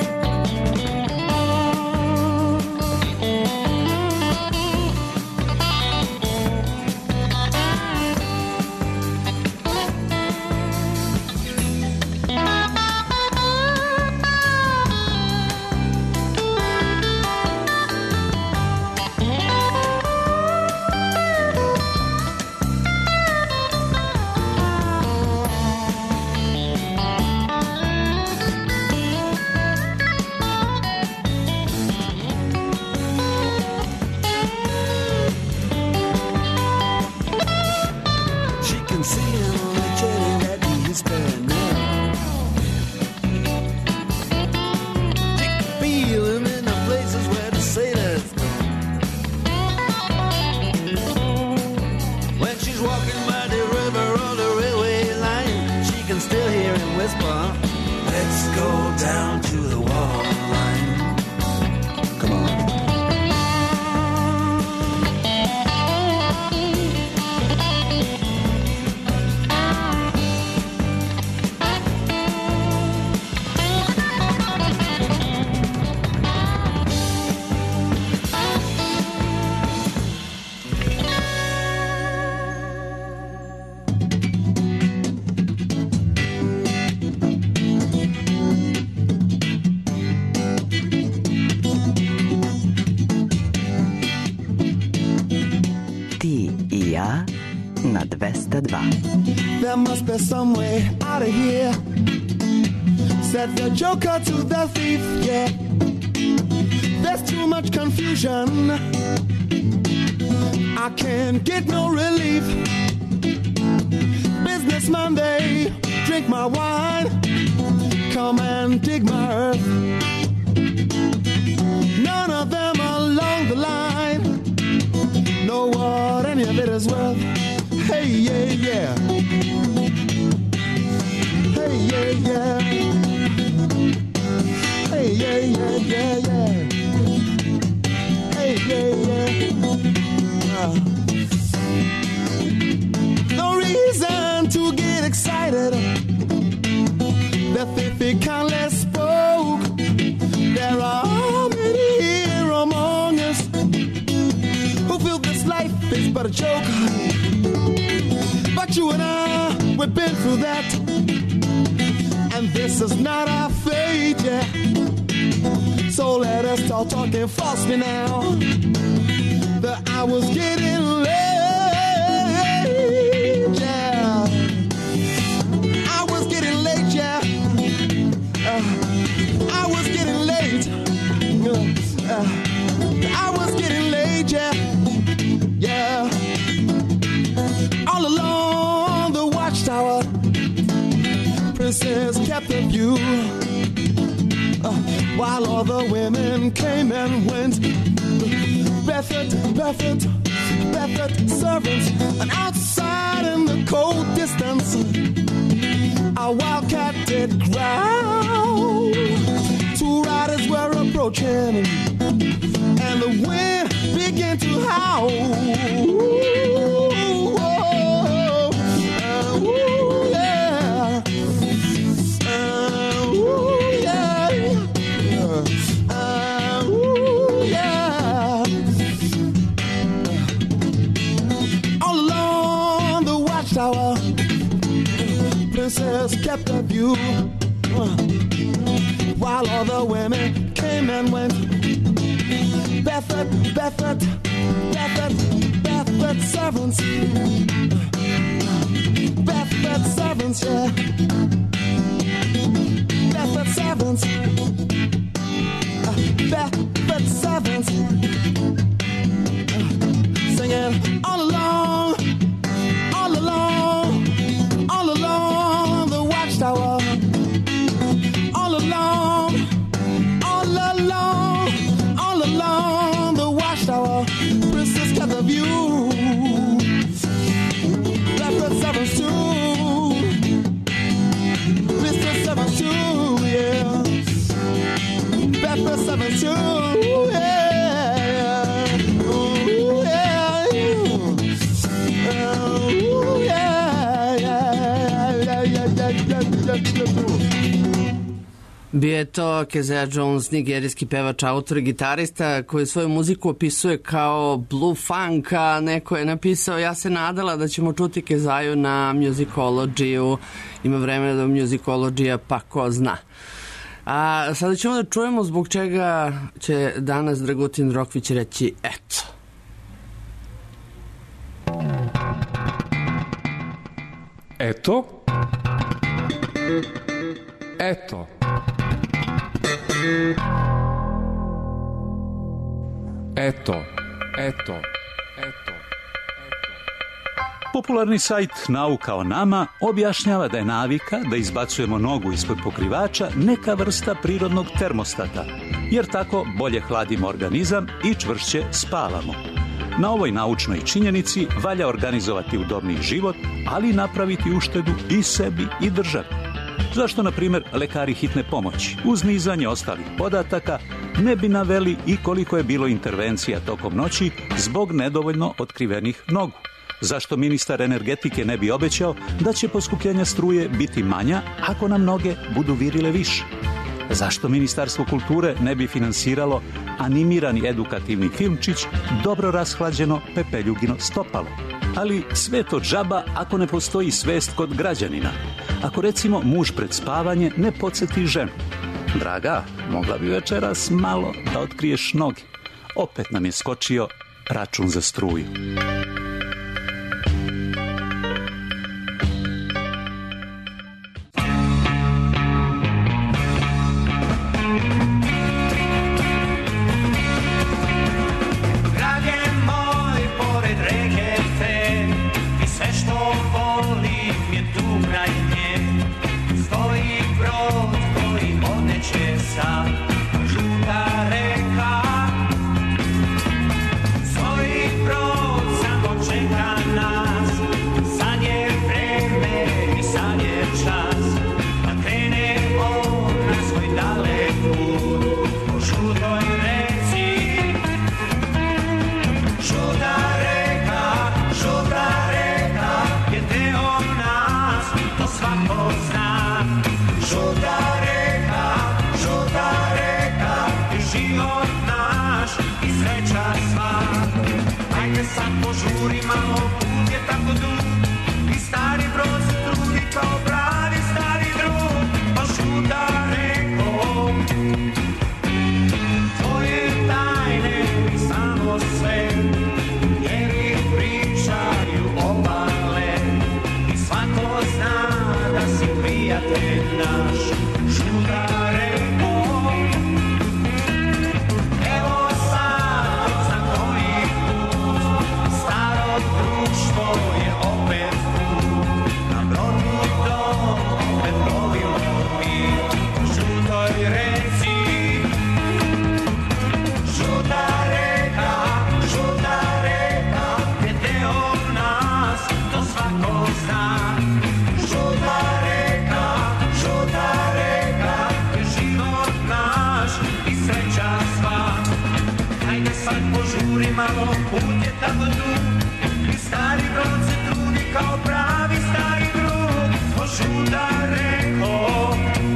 There must be some way out of here. Said the joker to the thief, yeah. There's too much confusion. I can't get no relief. Businessmen, they drink my wine. Come and dig my earth. None of them along the line know what any of it is worth. Hey, yeah, yeah. Hey, yeah, yeah. Hey, yeah, yeah, yeah, yeah. Hey, yeah, yeah. death if he kindly spoke. There are many here among us who feel this life is but a joke. But you and I, we've been through that, and this is not our fate, yeah. So let us start talking falsely now. The hour's getting late, yeah. I was getting late, yeah. Uh, I was getting late. Uh, uh, I was getting late, yeah. Yeah. All along the watchtower, princess kept the view. Uh, while all the women came and went, barefoot, barefoot, barefoot servants, and outside in the cold distance, a wildcat did growl. Two riders were approaching, and the wind began to howl. Ooh, oh, uh, ooh, yeah. Uh, ooh, yeah. Uh, ooh, yeah. All along the watchtower, princess kept a view. Uh, while all the women came and went, barefoot, barefoot, barefoot, barefoot servants, barefoot servants, yeah, barefoot servants, uh, barefoot servants, uh, singing all along, all along, all along the watchtower. All along, all along, all along the watchtower, princess got the view. Barefoot servants too, princess servants too, yeah. Barefoot servants too, yeah. Ooh, yeah, ooh, yeah, yeah, yeah, yeah, yeah, yeah, yeah, yeah. Bio je to Kezia Jones, nigerijski pevač, autor i gitarista koji svoju muziku opisuje kao blue funk, a neko je napisao, ja se nadala da ćemo čuti Kezaju na Musicology-u, ima vremena do Musicology-a, pa ko zna. A sada ćemo da čujemo zbog čega će danas Dragutin Rokvić reći eto. Eto. Eto. Eto, eto, eto. Popularni sajt Nauka o nama objašnjava da je navika da izbacujemo nogu ispod pokrivača neka vrsta prirodnog termostata, jer tako bolje hladimo organizam i čvršće spavamo. Na ovoj naučnoj činjenici valja organizovati udobniji život, ali napraviti uštedu i sebi i državi. Zašto, na primjer, lekari hitne pomoći uz nizanje ostalih podataka ne bi naveli i koliko je bilo intervencija tokom noći zbog nedovoljno otkrivenih nogu? Zašto ministar energetike ne bi obećao da će poskupljenja struje biti manja ako nam noge budu virile više? Zašto Ministarstvo kulture ne bi finansiralo animirani edukativni filmčić dobro rashlađeno Pepeljugino stopalo? Ali sve to džaba ako ne postoji svest kod građanina. Ako recimo muž pred spavanje ne podsjeti ženu. Draga, mogla bi večeras malo da otkriješ noge. Opet nam je skočio račun za struju. Žuta reka, svoj brod samo požuri malo, put je tako dug i stari brod se trudi kao pravi stari drug, pa šuta reko tvoje tajne mi samo sve, jer ih pričaju obale i svako zna da si prijatelj naš. Šuta reko evo sad ko zna koji put, staro društvo je opet tu, na brodu dom opet lovimo mi, žutoj reci. Žuta reka, žuta reka je deo nas, to svako zna. Žuta reka, žuta reka je život naš i sreća sva. Hajde sad požuri malo, put je tako dug i stari brod se trudi kao pravi stari drug. O žuta reko,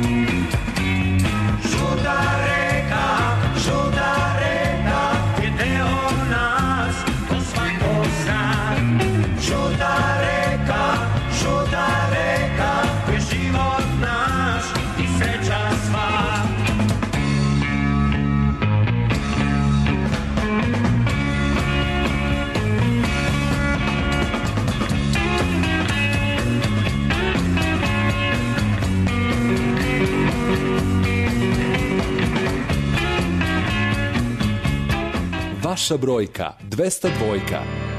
žuta reka, žuta reka je deo nas, to svako zna. Žuta reka, žuta reka je život naš i sreća sva. Vaša brojka dvesta dva.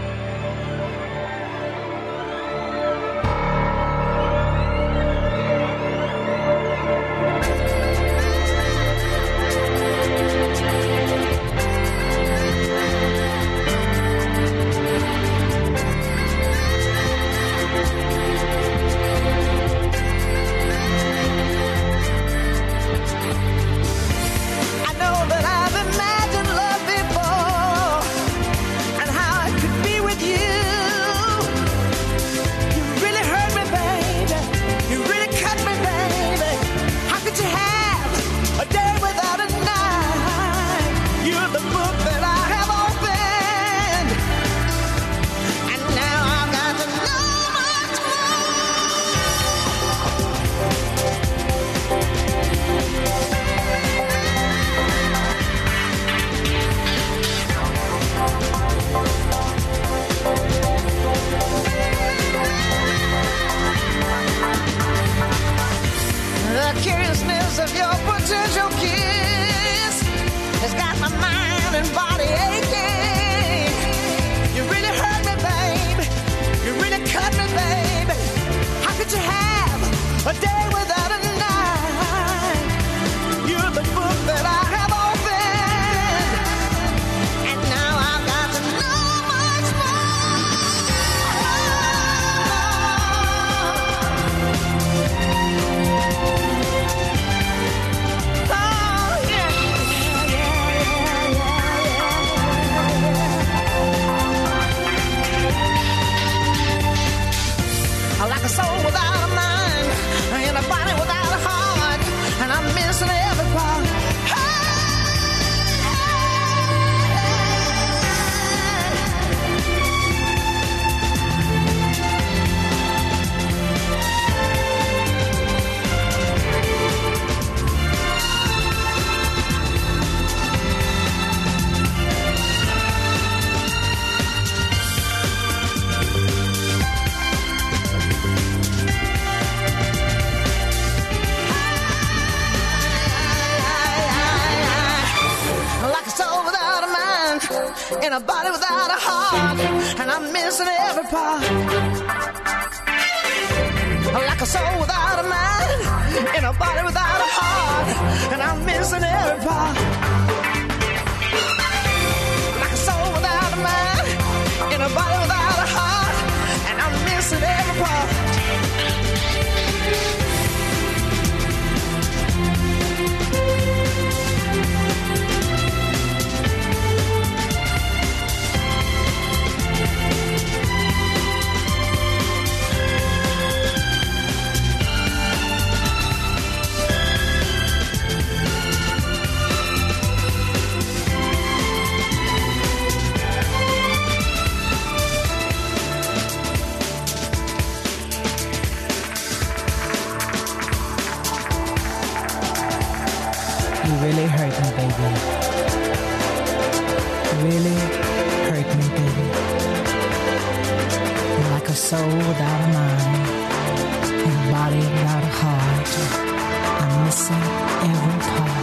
I know that I've imagined love before and how it could be with you. You really hurt me, baby. You really cut me, baby. How could you have a day without a night? You're the book that I have opened, and now I've got to know much The curiousness of your potential kiss has got my mind and body aching. You really hurt me, baby. You really cut me, baby. How could you have a day without a night? You're the book that I have opened, and now I've got to know much Oh, yeah. Like a soul without a mind, and a body without a heart, and I'm missing every part. Like a soul without a mind, in a body without a heart, and I'm missing every part. Like a soul without a mind, in a body without a heart, and I'm missing every part. Like a soul without a mind, in a body without a heart, and I'm missing every part. really hurt me, baby. Really hurt me, baby. You're like a soul without a mind, and a body without a heart. I'm missing every part.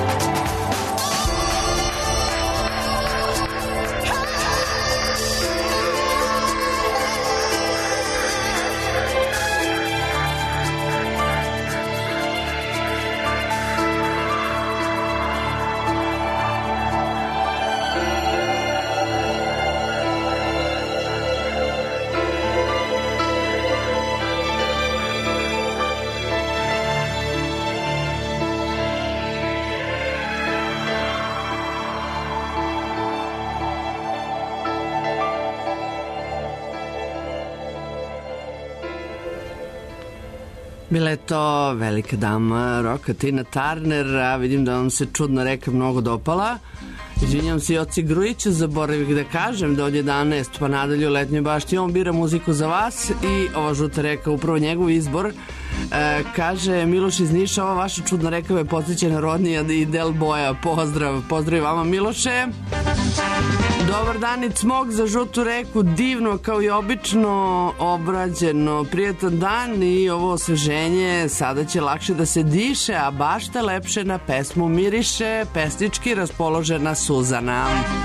Bila je to velika dama roka Tina Turner, a vidim da vam se čudna reka mnogo dopala. Izvinjam se Joci Grujića, zaboravih da kažem da od jedanaest pa nadalje u letnjoj bašti on bira muziku za vas i ova žuta reka, upravo njegov izbor. E, kaže Miloš iz Niša, ova vaša čudna reka me podsjeća na Rodnija i Del Boja. Pozdrav, pozdrav i vama Miloše. Dobar dan i cmog za žutu reku, divno kao i obično obrađeno, prijatan dan i ovo osveženje, sada će lakše da se diše, a bašta lepše na pesmu miriše, pesnički raspoložena Suzana.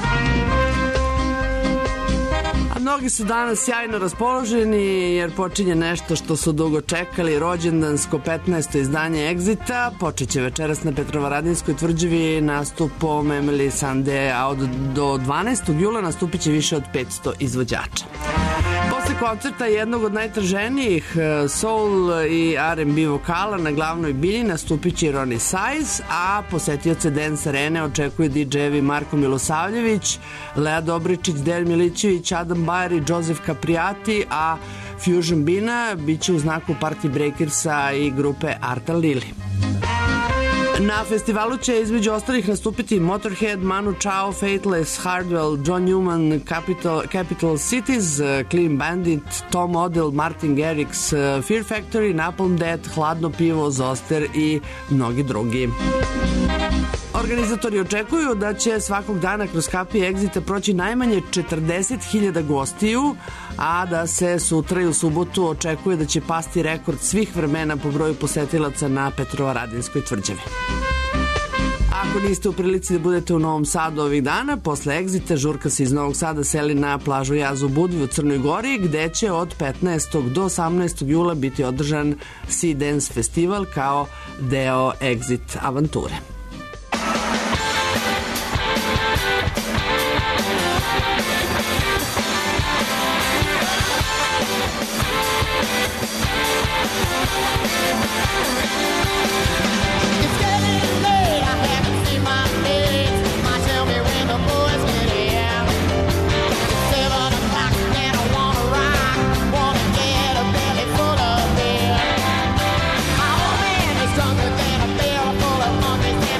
A mnogi su danas sjajno raspoloženi jer počinje nešto što su dugo čekali, rođendansko petnaesto izdanje Exita, počeće večeras na Petrovaradinskoj tvrđavi nastupom Emily Sande, a od, do dvanaestog jula nastupit će više od petsto izvođača. Posle koncerta jednog od najtraženijih soul i R and B vokala na glavnoj bilji nastupit će Ronnie Size, a posetioce Dance Arene očekuju D J-evi Marko Milosavljević, Lea Dobričić, Dejan Milićević, Adam Bajer i Joseph Capriati, a Fusion Bina biće u znaku Party Breakersa i grupe Arta Lili. Na festivalu će između ostalih nastupiti Motorhead, Manu Chao, Fateless, Hardwell, John Newman, Capital, Capital Cities, Clean Bandit, Tom Odell, Martin Garrix, Fear Factory, Napalm Death, Hladno pivo, Zoster i mnogi drugi. Organizatori očekuju da će svakog dana kroz kapije Exita proći najmanje četrdeset hiljada gostiju, a da se sutra i u subotu očekuje da će pasti rekord svih vremena po broju posetilaca na Petrovaradinskoj tvrđavi. Ako niste u prilici da budete u Novom Sadu ovih dana, posle Exita žurka se iz Novog Sada seli na plažu Jazu Budvi u Crnoj Gori, gde će od petnaestog do osamnaestog jula biti održan Sea Dance festival kao deo Exit avanture. Full of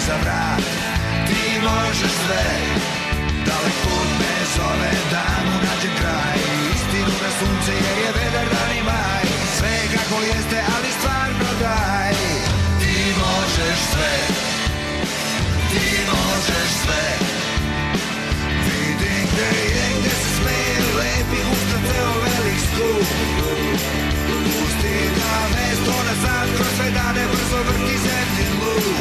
za vrat. Ti možeš sve, dalek put me zove, da mu nađem kraj. Istinu na sunce jer je vedar dan i maj. Sve kako jeste, ali stvarno daj. Ti možeš sve, ti možeš sve. Vidim gde je, gde se smeje lepi usta ceo velik skup. Pusti da mesto nazad kroz sve dane brzo vrti zemlji lup.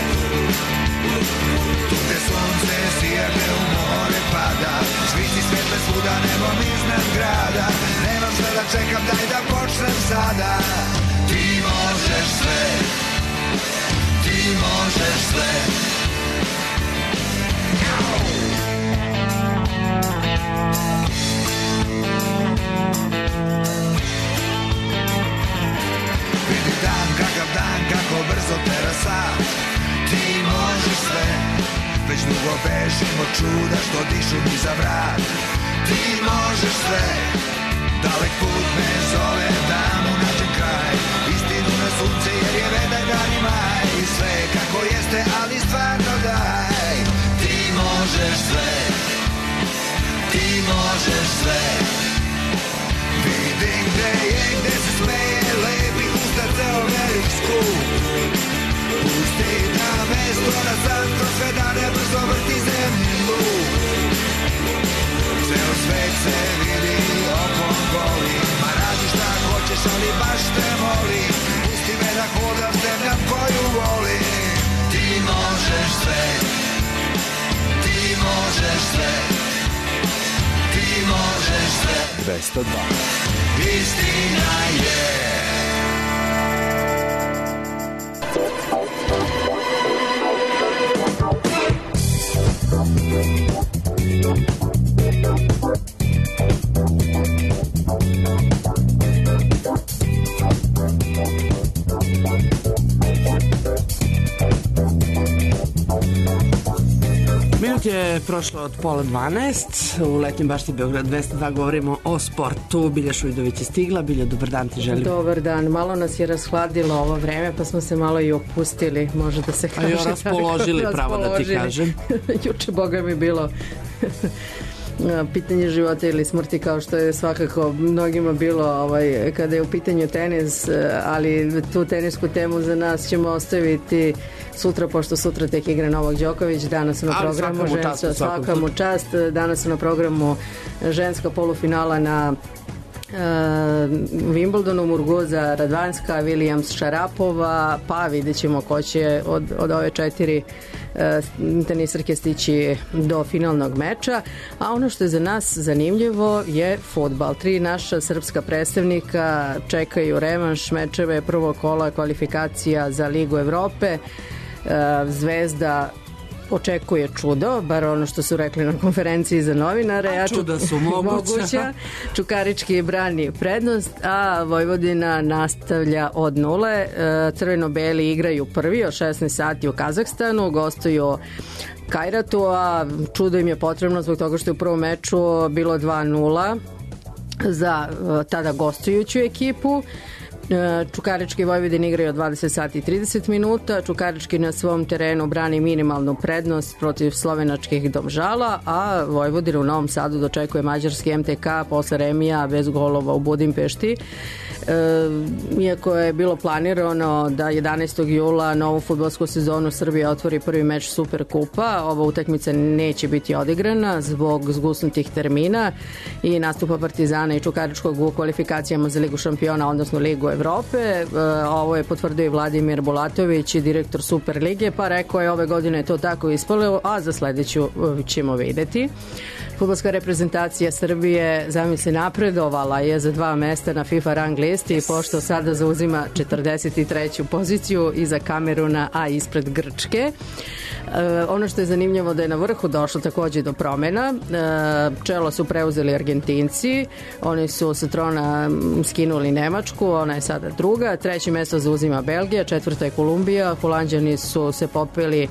Tu gde sunce sija, gde u more pada, švici svetle svuda nebom iznad grada. Nemam šta da čekam, daj da počnem sada. Ti možeš sve, ti možeš sve. Vidi dan, kakav dan, kako brzo tera sad. Ti možeš sve, već dugo bežimo čuda što dišu mi za vrat. Ti možeš sve, dalek put me zove, da mu nađem kraj. Istinu na sunce jer je vedar dan i maj. Sve kako jeste, ali stvarno daj. Ti možeš sve, ti možeš sve. Vidim gde je, gde se smeje lepi usta ceo velik skup. Pusti na mesto nazad kroz sve dane brzo vrti zemlji lup. Ceo svet se vidi okom goli, ma radi šta hoćeš ali baš te molim. Pusti me da hodam zemljam koju volim. Ti možeš sve, ti možeš sve, ti možeš sve. dvesta dva. Istina je. Minut je prošlo od pola dvanaest. U letnjem bašti Beograd dvesta dva govorimo o sportu. Bilja Šujdović je stigla. Bilja, dobar dan ti želim. Dobar dan. Malo nas je rashladilo ovo vreme, pa smo se malo i opustili, može da se kaže. A jo raspoložili, tako, pravo raspoložili. da ti kažem. Juče, boga mi, bilo pitanje života ili smrti, kao što je svakako mnogima bilo ovaj, kada je u pitanju tenis, ali tu tenisku temu za nas ćemo ostaviti sutra, pošto sutra tek igra Novak Đoković. Danas su na ali programu svaka mu čast, ženska, svaka mu čast. Danas su na programu ženska polufinala na Uh, Wimbledonu, Murguza Radvanska, Williams Šarapova, pa vidjet ćemo ko će od, od ove četiri uh, tenisarke stići do finalnog meča. A ono što je za nas zanimljivo je fudbal. Tri naša srpska predstavnika čekaju revanš mečeve prvog kola kvalifikacija za Ligu Evrope. uh, Zvezda očekuje čudo, bar ono što su rekli na konferenciji za novinare. A čuda su moguća. Čukarički brani prednost, a Vojvodina nastavlja od nule. Crveno-beli igraju prvi od šesnaest sati u Kazahstanu, gostuju Kajratu, a čudo im je potrebno zbog toga što je u prvom meču bilo dva nula za tada gostujuću ekipu. Čukarički i Vojvodin igraju od dvadeset sati i trideset minuta. Čukarički na svom terenu brani minimalnu prednost protiv slovenačkih Domžala, a Vojvodina u Novom Sadu dočekuje mađarski M T K posle remija bez golova u Budimpešti. E, iako je bilo planirano da jedanaestog jula novu fudbalsku sezonu Srbija otvori prvi meč Superkupa, ova utakmica neće biti odigrana zbog zgusnutih termina i nastupa Partizana i Čukaričkog u kvalifikacijama za Ligu šampiona, odnosno Ligu Evrope. E, ovo je potvrdio i Vladimir Bulatović, direktor Superlige, pa rekao je ove godine je to tako ispalo, a za sledeću ćemo videti. Fudbalska reprezentacija Srbije, zamisli, napredovala je za dva mesta na FIFA rang listi, pošto sada zauzima četrdeset treću poziciju iza Kameruna, a ispred Grčke. E, ono što je zanimljivo da je na vrhu došlo takođe do promena. E, čelo su preuzeli Argentinci, oni su sa trona skinuli Nemačku, ona je sada druga, treće mesto zauzima Belgija, četvrta je Kolumbija, Holanđani su se popeli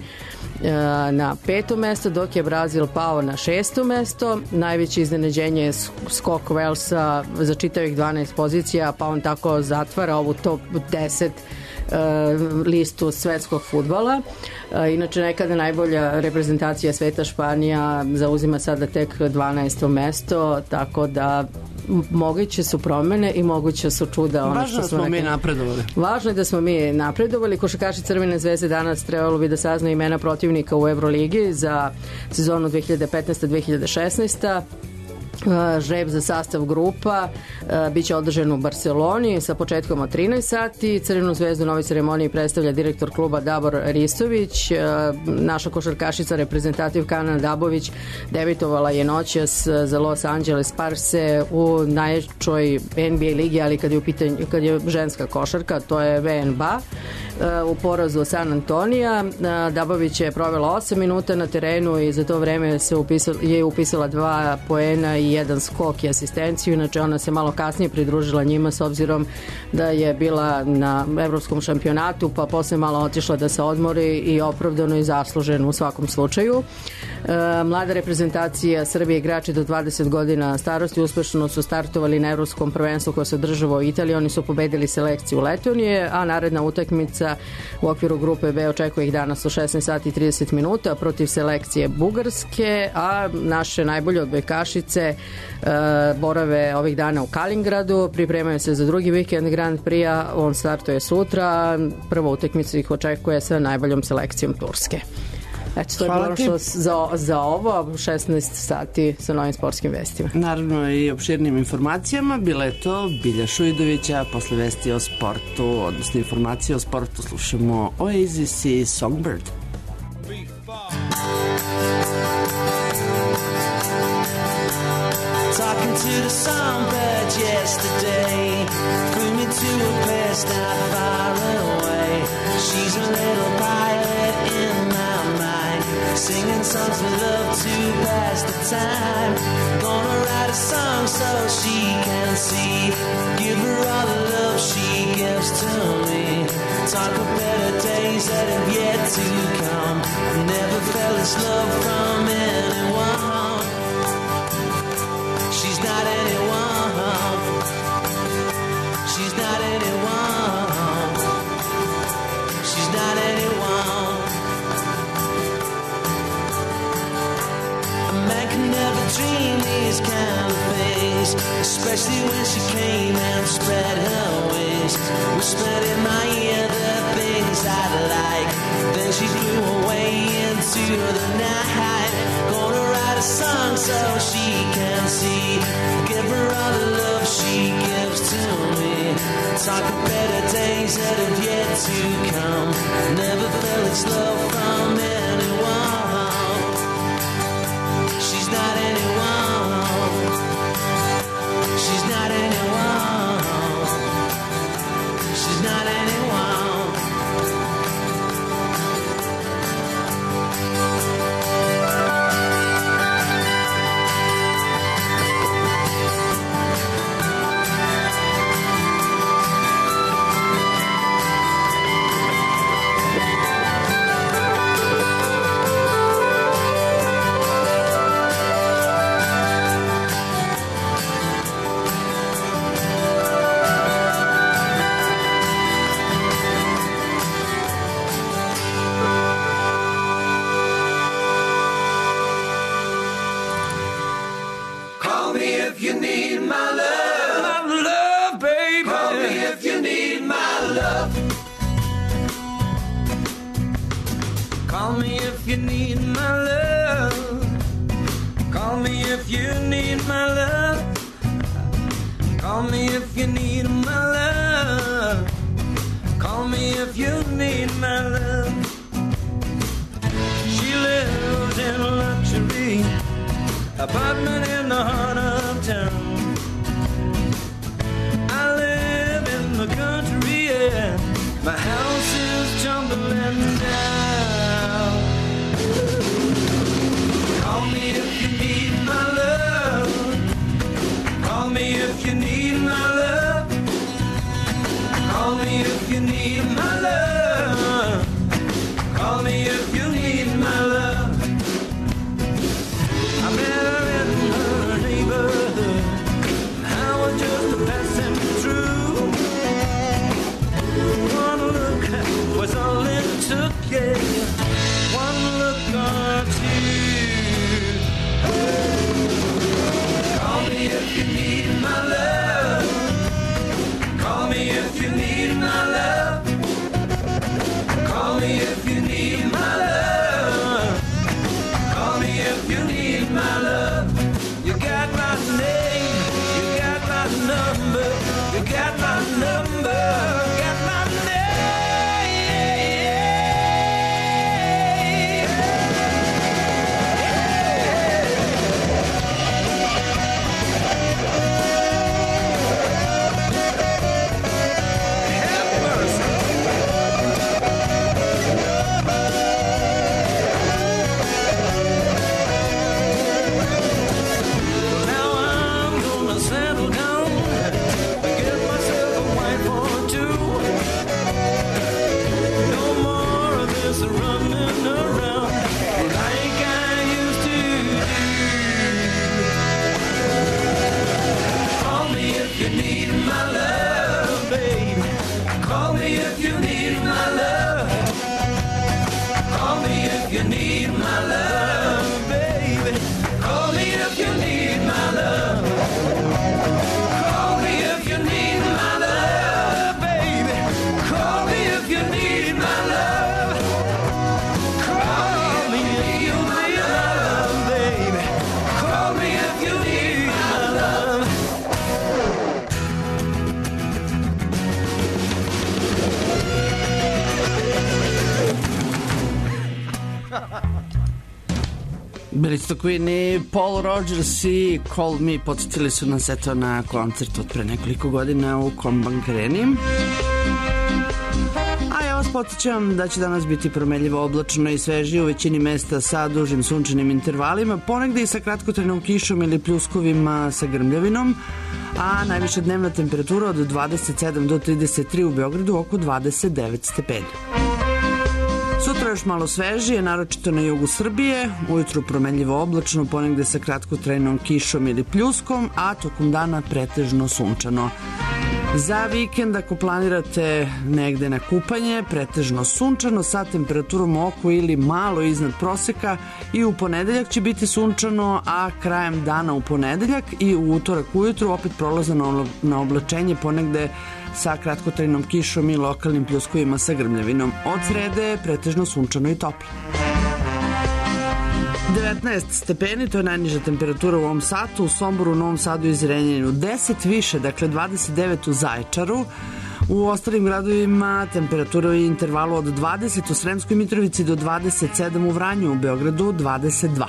na peto mesto, dok je Brazil pao na šesto mesto. Najveće iznenađenje je skok Velsa za čitavih dvanaest pozicija, pa on tako zatvara ovu top deset listu svetskog fudbala. Inače, nekada najbolja reprezentacija sveta Španija zauzima sada tek dvanaesto mesto, tako da moguće su promene i moguće su čuda. Ono Važno što da smo mi napredovali. Važno je da smo mi napredovali. Košarkaši Crvene zvezde danas trebalo bi da saznaju imena protivnika u Evroligi za sezonu dve hiljade petnaesta dve hiljade šesnaesta. Žreb za sastav grupa biće održan u Barceloni sa početkom od trinaest sati. Crvenu zvezdu na ovoj ceremoniji predstavlja direktor kluba Davor Ristović. Naša košarkašica reprezentativ Kana Dabović debitovala je noćas za Los Angeles Sparse u najjačoj N B A ligi, ali kad je, u pitanju, kad je ženska košarka, to je V N B A u porazu San Antonija. Dabović je provela osam minuta na terenu i za to vreme se upisala, je upisala dva poena i jedan skok i asistenciju. Inače, ona se malo kasnije pridružila njima s obzirom da je bila na evropskom šampionatu, pa posle malo otišla da se odmori i opravdano i zasluženo u svakom slučaju. E, mlada reprezentacija Srbije, igrači do dvadeset godina starosti, uspešno su startovali na evropskom prvenstvu koje se održava u Italiji. Oni su pobedili selekciju Letonije, a naredna utakmica u okviru grupe B očekuje ih danas u šesnaest sati i trideset minuta protiv selekcije Bugarske, a naše najbolje odbojkašice e, borave ovih dana u Kaliningradu, pripremaju se za drugi vikend Grand Prix-a, on startuje sutra, prva utakmica ih očekuje sa najboljom selekcijom Turske. Eto, to je bilo što za, za ovo, šesnaest sati sa novim sportskim vestima. Naravno i opširnim informacijama. Bila je to Bilja Šujdovića, posle vesti o sportu, odnosno informacije o sportu, slušamo Oasis i Songbird. Talking to the songbird yesterday, flew me to a place not far away. She's a little pilot in my mind, singing songs for love to pass the time. Gonna write a song so she can see, give her all the love she gives to me. Talk of better days that have yet to come. Never felt this love from anyone. She's not anyone. She's not anyone. She's not anyone. A man can never dream these kind of things, especially when she came and spread her wings. Whispered in my ear the things I'd like, then she flew away into the night. Gonna write a song so she can see, give her all the love she gives to me. Talk of better days that have yet to come. Never felt this love from anyone. She's not anyone. She's not anyone. She's not anyone. Call me if you need my love. Call me if you need my love. Call me if you need my love. Call me if you need my love. She lives in a luxury apartment in the heart of town. I live in the country, yeah. My house is tumbling down. Call me if you need my love. Call me if you need my love. Call me if you need my love. Call me if you need my love. I met her in her neighborhood. Bili su to Queen i Paul Rodgers i Call Me, podsjetili su nas eto na koncert od pre nekoliko godina u Combank Areni. A ja vas podsjećam da će danas biti promenljivo oblačno i svežije u većini mesta sa dužim sunčanim intervalima, ponegde i sa kratkotrajnom kišom ili pljuskovima sa grmljavinom, a najviša dnevna temperatura od dvadeset sedam do trideset tri u Beogradu, oko dvadeset devet stepeni. Sutra još malo svežije, naročito na jugu Srbije, ujutru promenljivo oblačno, ponegde sa kratkotrajnom kišom ili pljuskom, a tokom dana pretežno sunčano. Za vikend, ako planirate negde na kupanje, pretežno sunčano sa temperaturom oko ili malo iznad proseka, i u ponedeljak će biti sunčano, a krajem dana u ponedeljak i u utorak ujutru opet prolaza na oblačenje, ponegde sa kratkotrajnom kišom i lokalnim pljuskovima sa grmljavinom. Od srede pretežno sunčano i toplo. devetnaest stepeni, to je najniža temperatura u ovom satu, u Somboru, Novom Sadu i Zrenjaninu. deset više, dakle dvadeset devet u Zaječaru. U ostalim gradovima temperatura je intervalu od dvadeset, u Sremskoj Mitrovici do dvadeset sedam, u Vranju, u Beogradu dvadeset dva.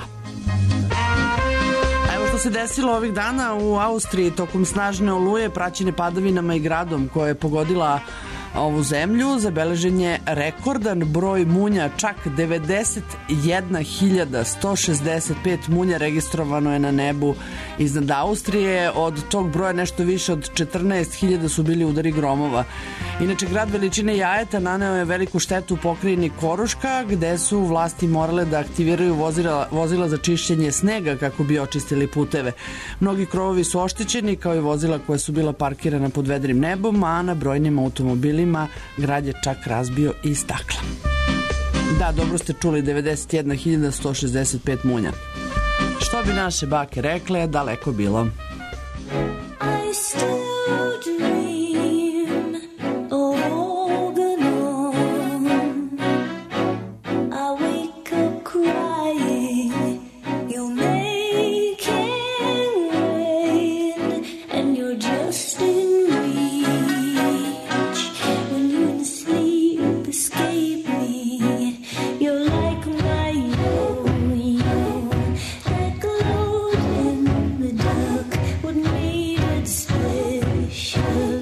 Što se desilo ovih dana u Austriji tokom snažne oluje praćene padavinama i gradom koja je pogodila ovu zemlju, zabeležen je rekordan broj munja, čak devedeset jedna hiljada sto šezdeset pet munja registrovano je na nebu iznad Austrije. Od tog broja nešto više od četrnaest hiljada su bili udari gromova. Inače, grad veličine Jajeta naneo je veliku štetu u pokrajini Koruška, gde su vlasti morale da aktiviraju vozila, vozila za čišćenje snega kako bi očistili puteve. Mnogi krovovi su oštećeni, kao i vozila koja su bila parkirana pod vedrim nebom, a na brojnim automobilima grad je čak razbio i stakla. Da, dobro ste čuli, devedeset jedna hiljada sto šezdeset pet munja. Što bi naše bake rekle, daleko bilo. I still dream of all gone on. I wake up crying, you're making rain, and you're just in reach. When you in sleep escape me, you're like my own, that glowed in the dark. What made it special?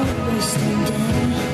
always standing.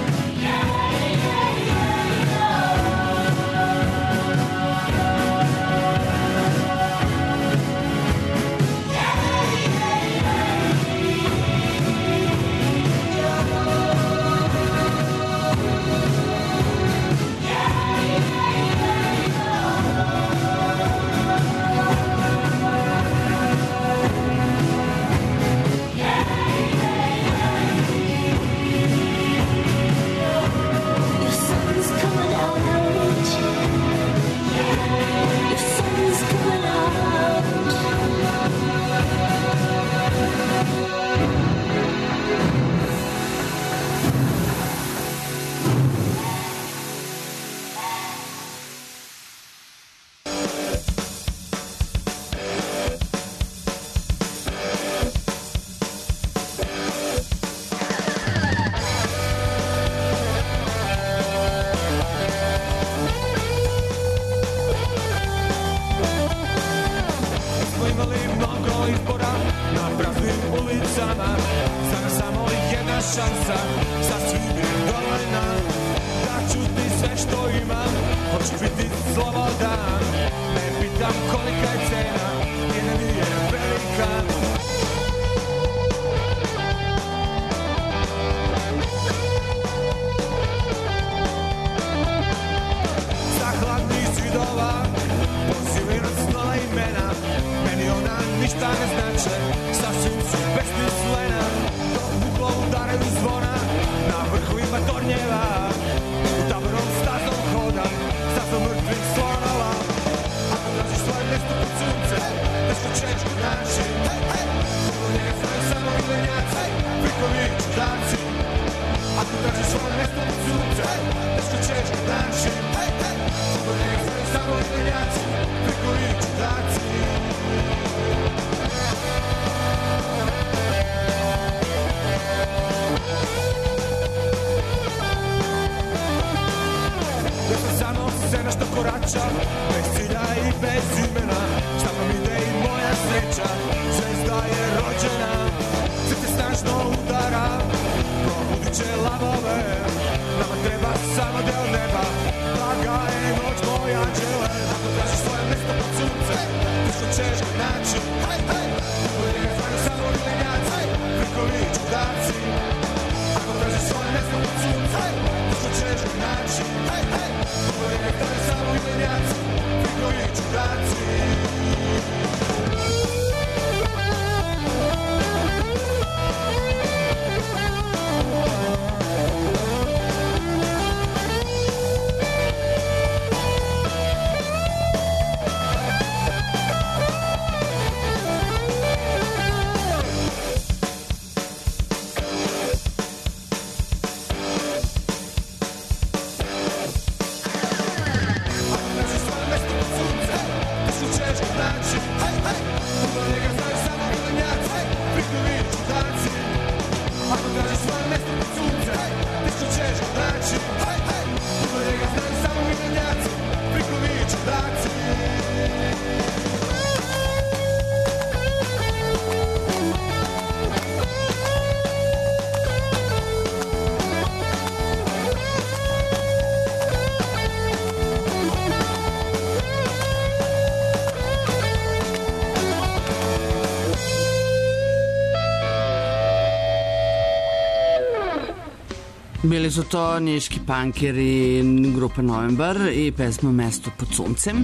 Bili su to niški punkeri, grupa Novembar i pesma Mesto pod suncem.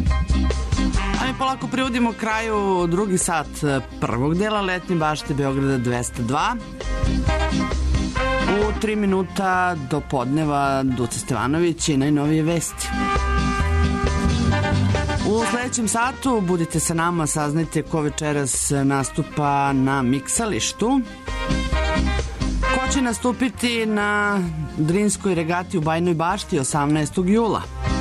A mi polako privodimo kraju drugi sat prvog dela Letnje bašte Beograda dvesta dva. U tri minuta do podneva Duca Stevanović i najnovije vesti. U sledećem satu budite sa nama, saznajte ko večeras nastupa na miksalištu. Ko će nastupiti na Drinskoj regati u Bajnoj Bašti osamnaestog jula.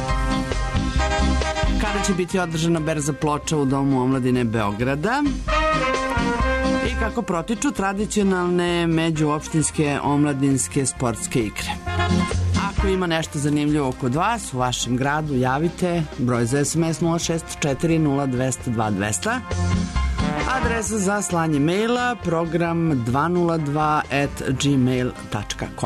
Kada će biti održana berza ploča u Domu omladine Beograda. I kako protiču tradicionalne međuopštinske omladinske sportske igre. Ako ima nešto zanimljivo kod vas u vašem gradu, javite. Broj za es em es nula šest četiri nula dva nula dva dva. Adresa za slanje maila program dva nula dva at gmail dot com.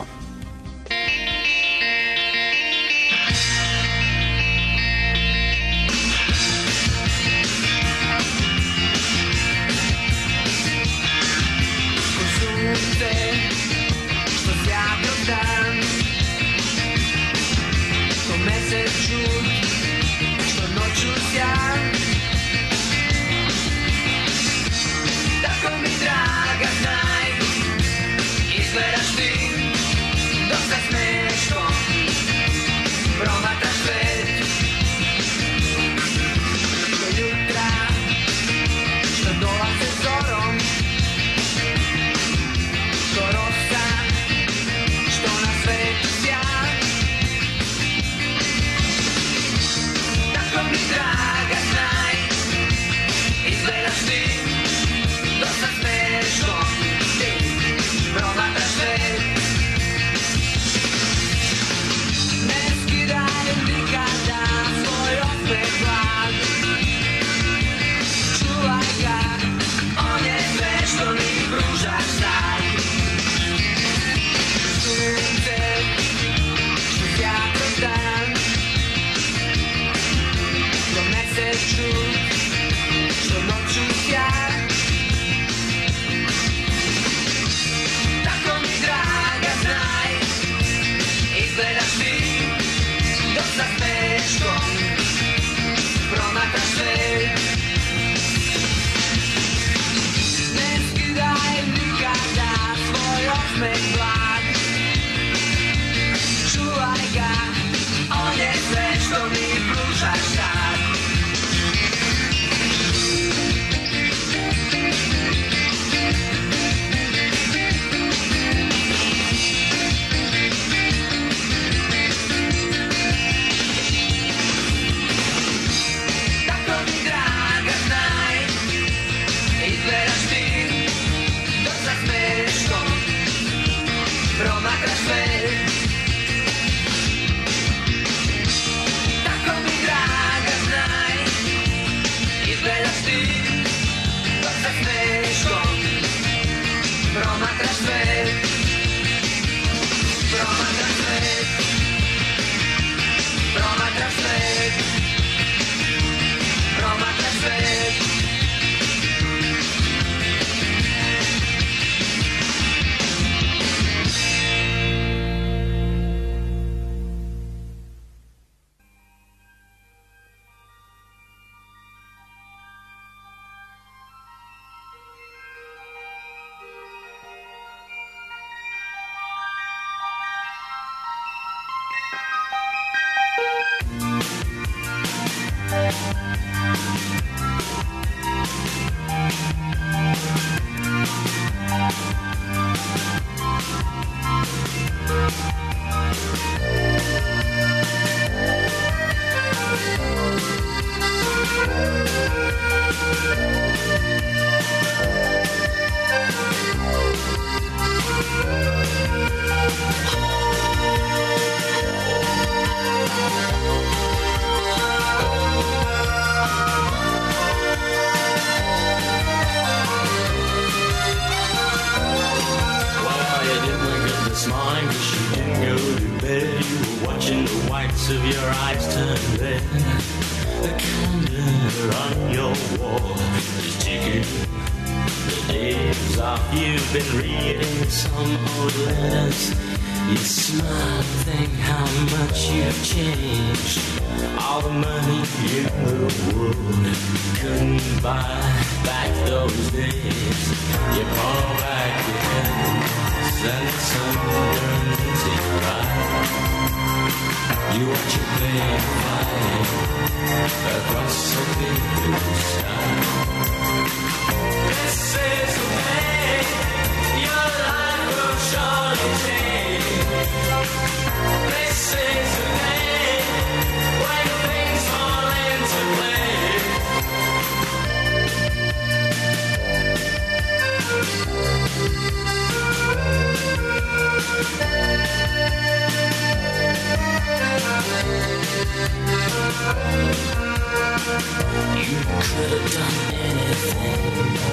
You could have done anything.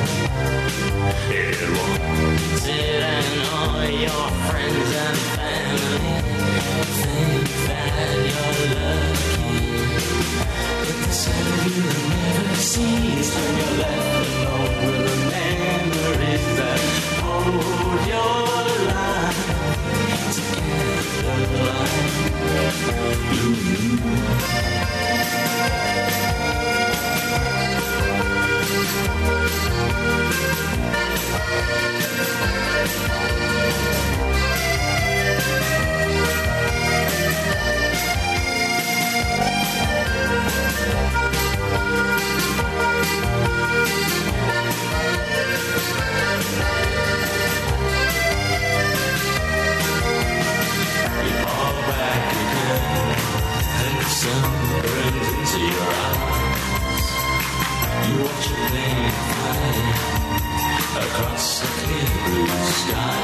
It wanted, and all your friends and family think that you're lucky. But the side of you that never sees when you're left alone with the memories that hold your life together like sun burns into your eyes. You watch a plane fly across a clear blue sky.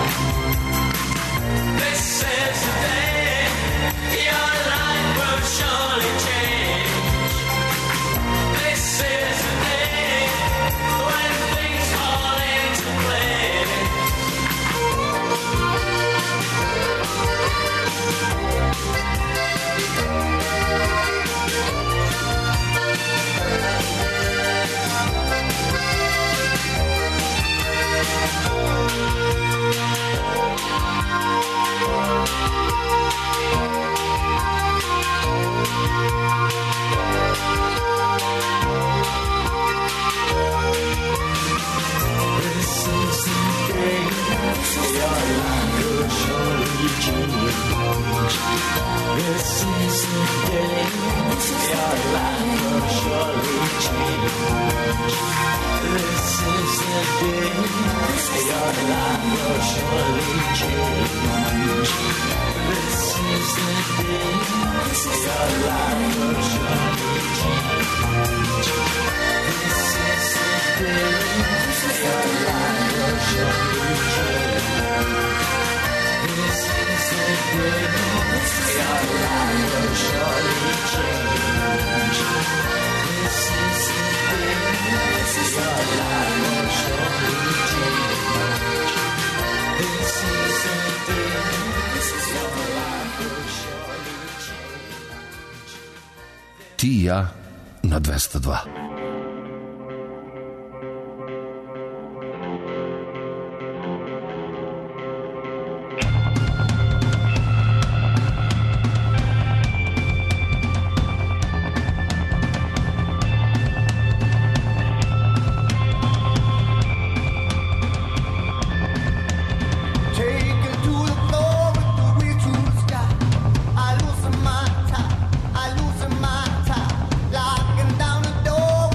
This is the day your life will surely change. This is the day when things fall into place. This is the day your life will surely change. This is the day your life will surely change. This is the day your life will surely change. This is the day your life will surely change. This is the day your life will surely change. This is the day your life will surely change. This is the day your life will surely change. Ti i ja na dvesta dva. I loosen my tie, I loosen my tie, locking down the door.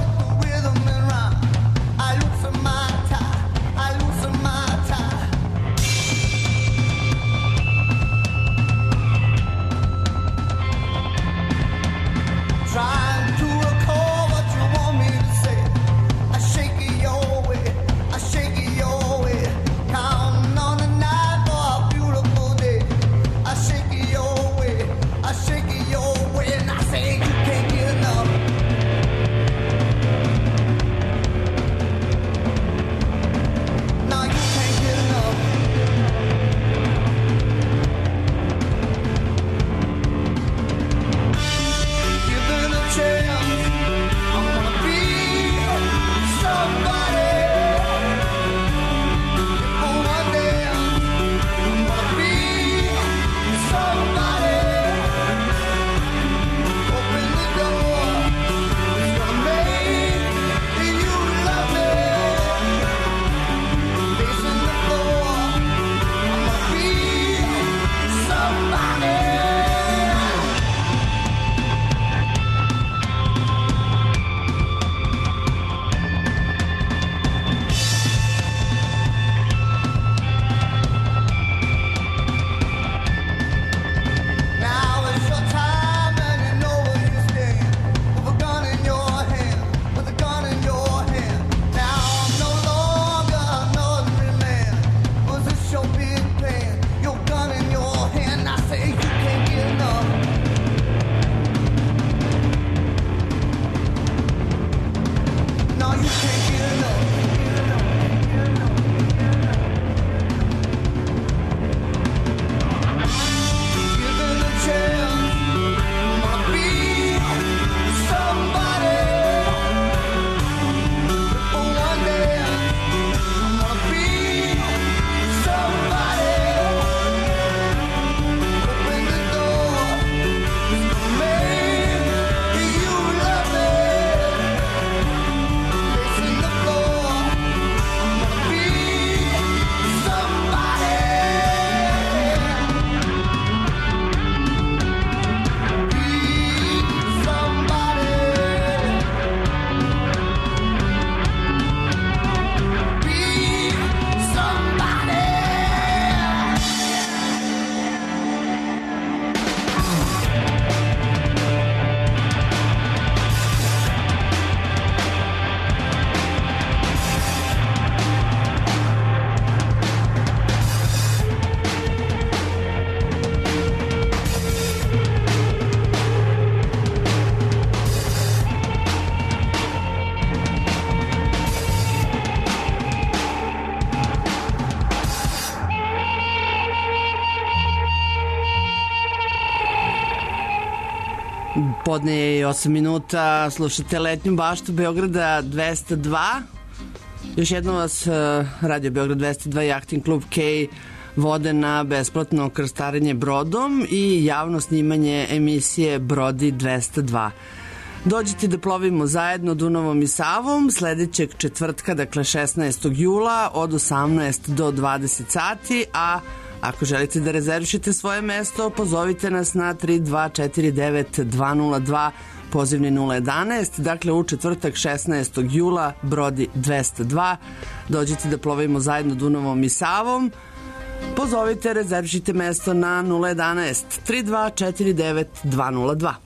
Podne je i osam minuta, slušate Letnju baštu Beograda dvesta dva. Još jednom vas Radio Beograd dvesta dva i Jahting klub K vode na besplatno krstarenje brodom i javno snimanje emisije Brodi dvesta dva. Dođite da plovimo zajedno Dunavom i Savom sledećeg četvrtka, dakle šesnaestog jula od osamnaest do dvadeset sati, a ako želite da rezervišete svoje mesto, pozovite nas na tri dva četiri devet dva nula dva, pozivni nula jedanaest, dakle u četvrtak šesnaestog jula Brodi dvesta dva. Dođite da plovimo zajedno Dunavom i Savom, pozovite, rezervišite mesto na nula jedanaest tri dva četiri devet dva nula dva.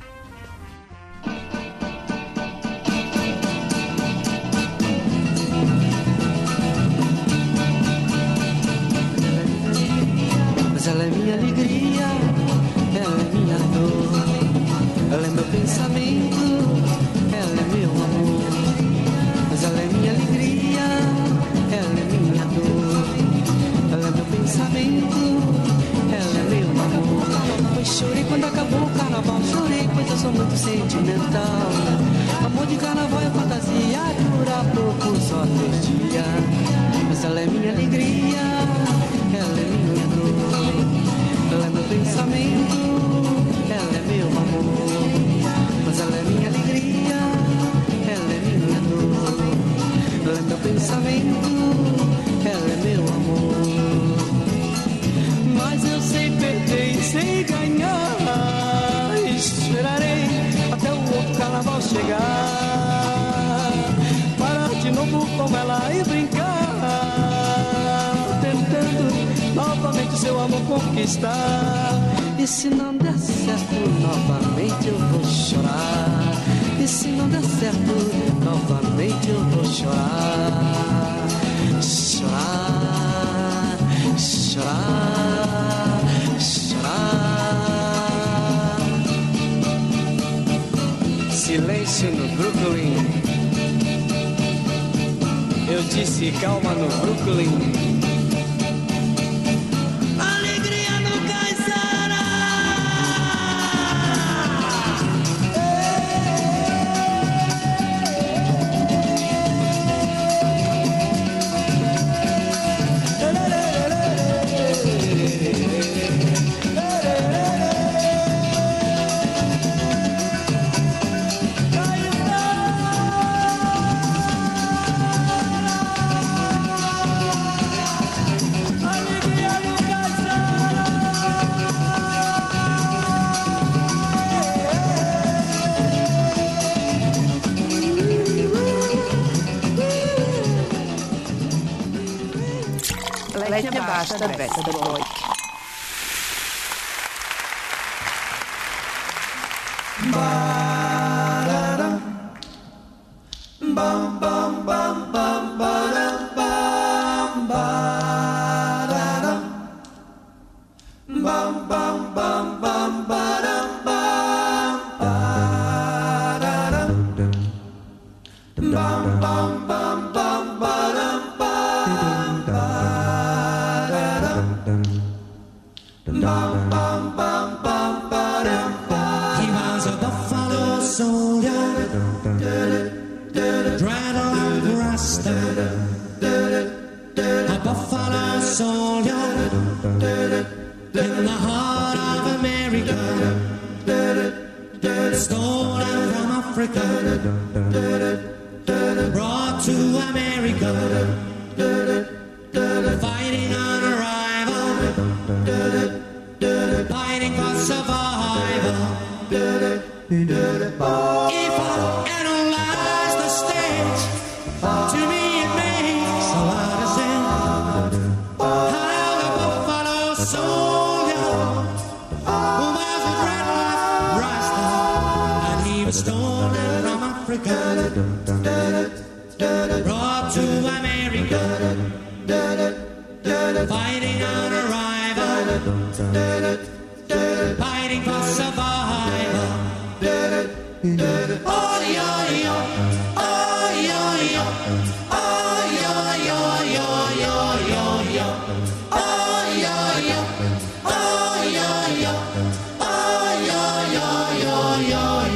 Ela é minha alegria, ela é minha dor, ela é meu pensamento, ela é meu amor. Mas ela é minha alegria, ela é minha dor, ela é meu pensamento, ela é meu amor. Pois chorei quando acabou o carnaval, chorei pois eu sou muito sentimental. Amor de carnaval é fantasia, dura pouco, só três dias. Mas ela é minha alegria, ela é minha dor, ela é meu pensamento, ela é meu amor. Mas ela é minha alegria, ela é minha dor, ela é meu pensamento, ela é meu amor. Mas eu sei perder e sei ganhar, esperarei até o outro carnaval chegar, parar de novo com ela e brincar, tentando novamente seu amor conquistar. E se não der certo, novamente eu vou chorar. E se não der certo, novamente eu vou chorar. Chorar, chorar, chorar. Silêncio no Brooklyn. Eu disse calma no Brooklyn. Letnja bašta dvesta dva. Yo, yo, yo, yo, yo, yo.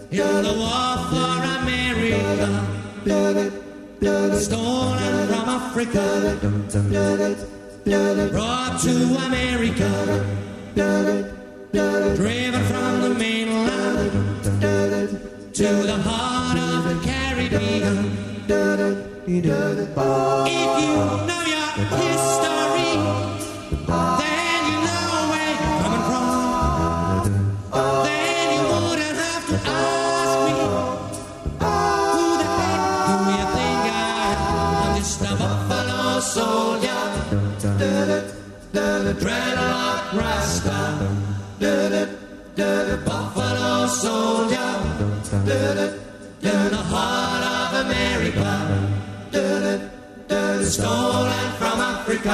in the war for America, stolen from Africa, brought to America, driven from the mainland to the heart of the Caribbean. If you know your history, then you know where you're coming from. Then you wouldn't have to ask me, who the heck do you think I am? I'm just a buffalo soldier, dreadlock rasta, buffalo soldier, in the heart of America, stolen from Africa,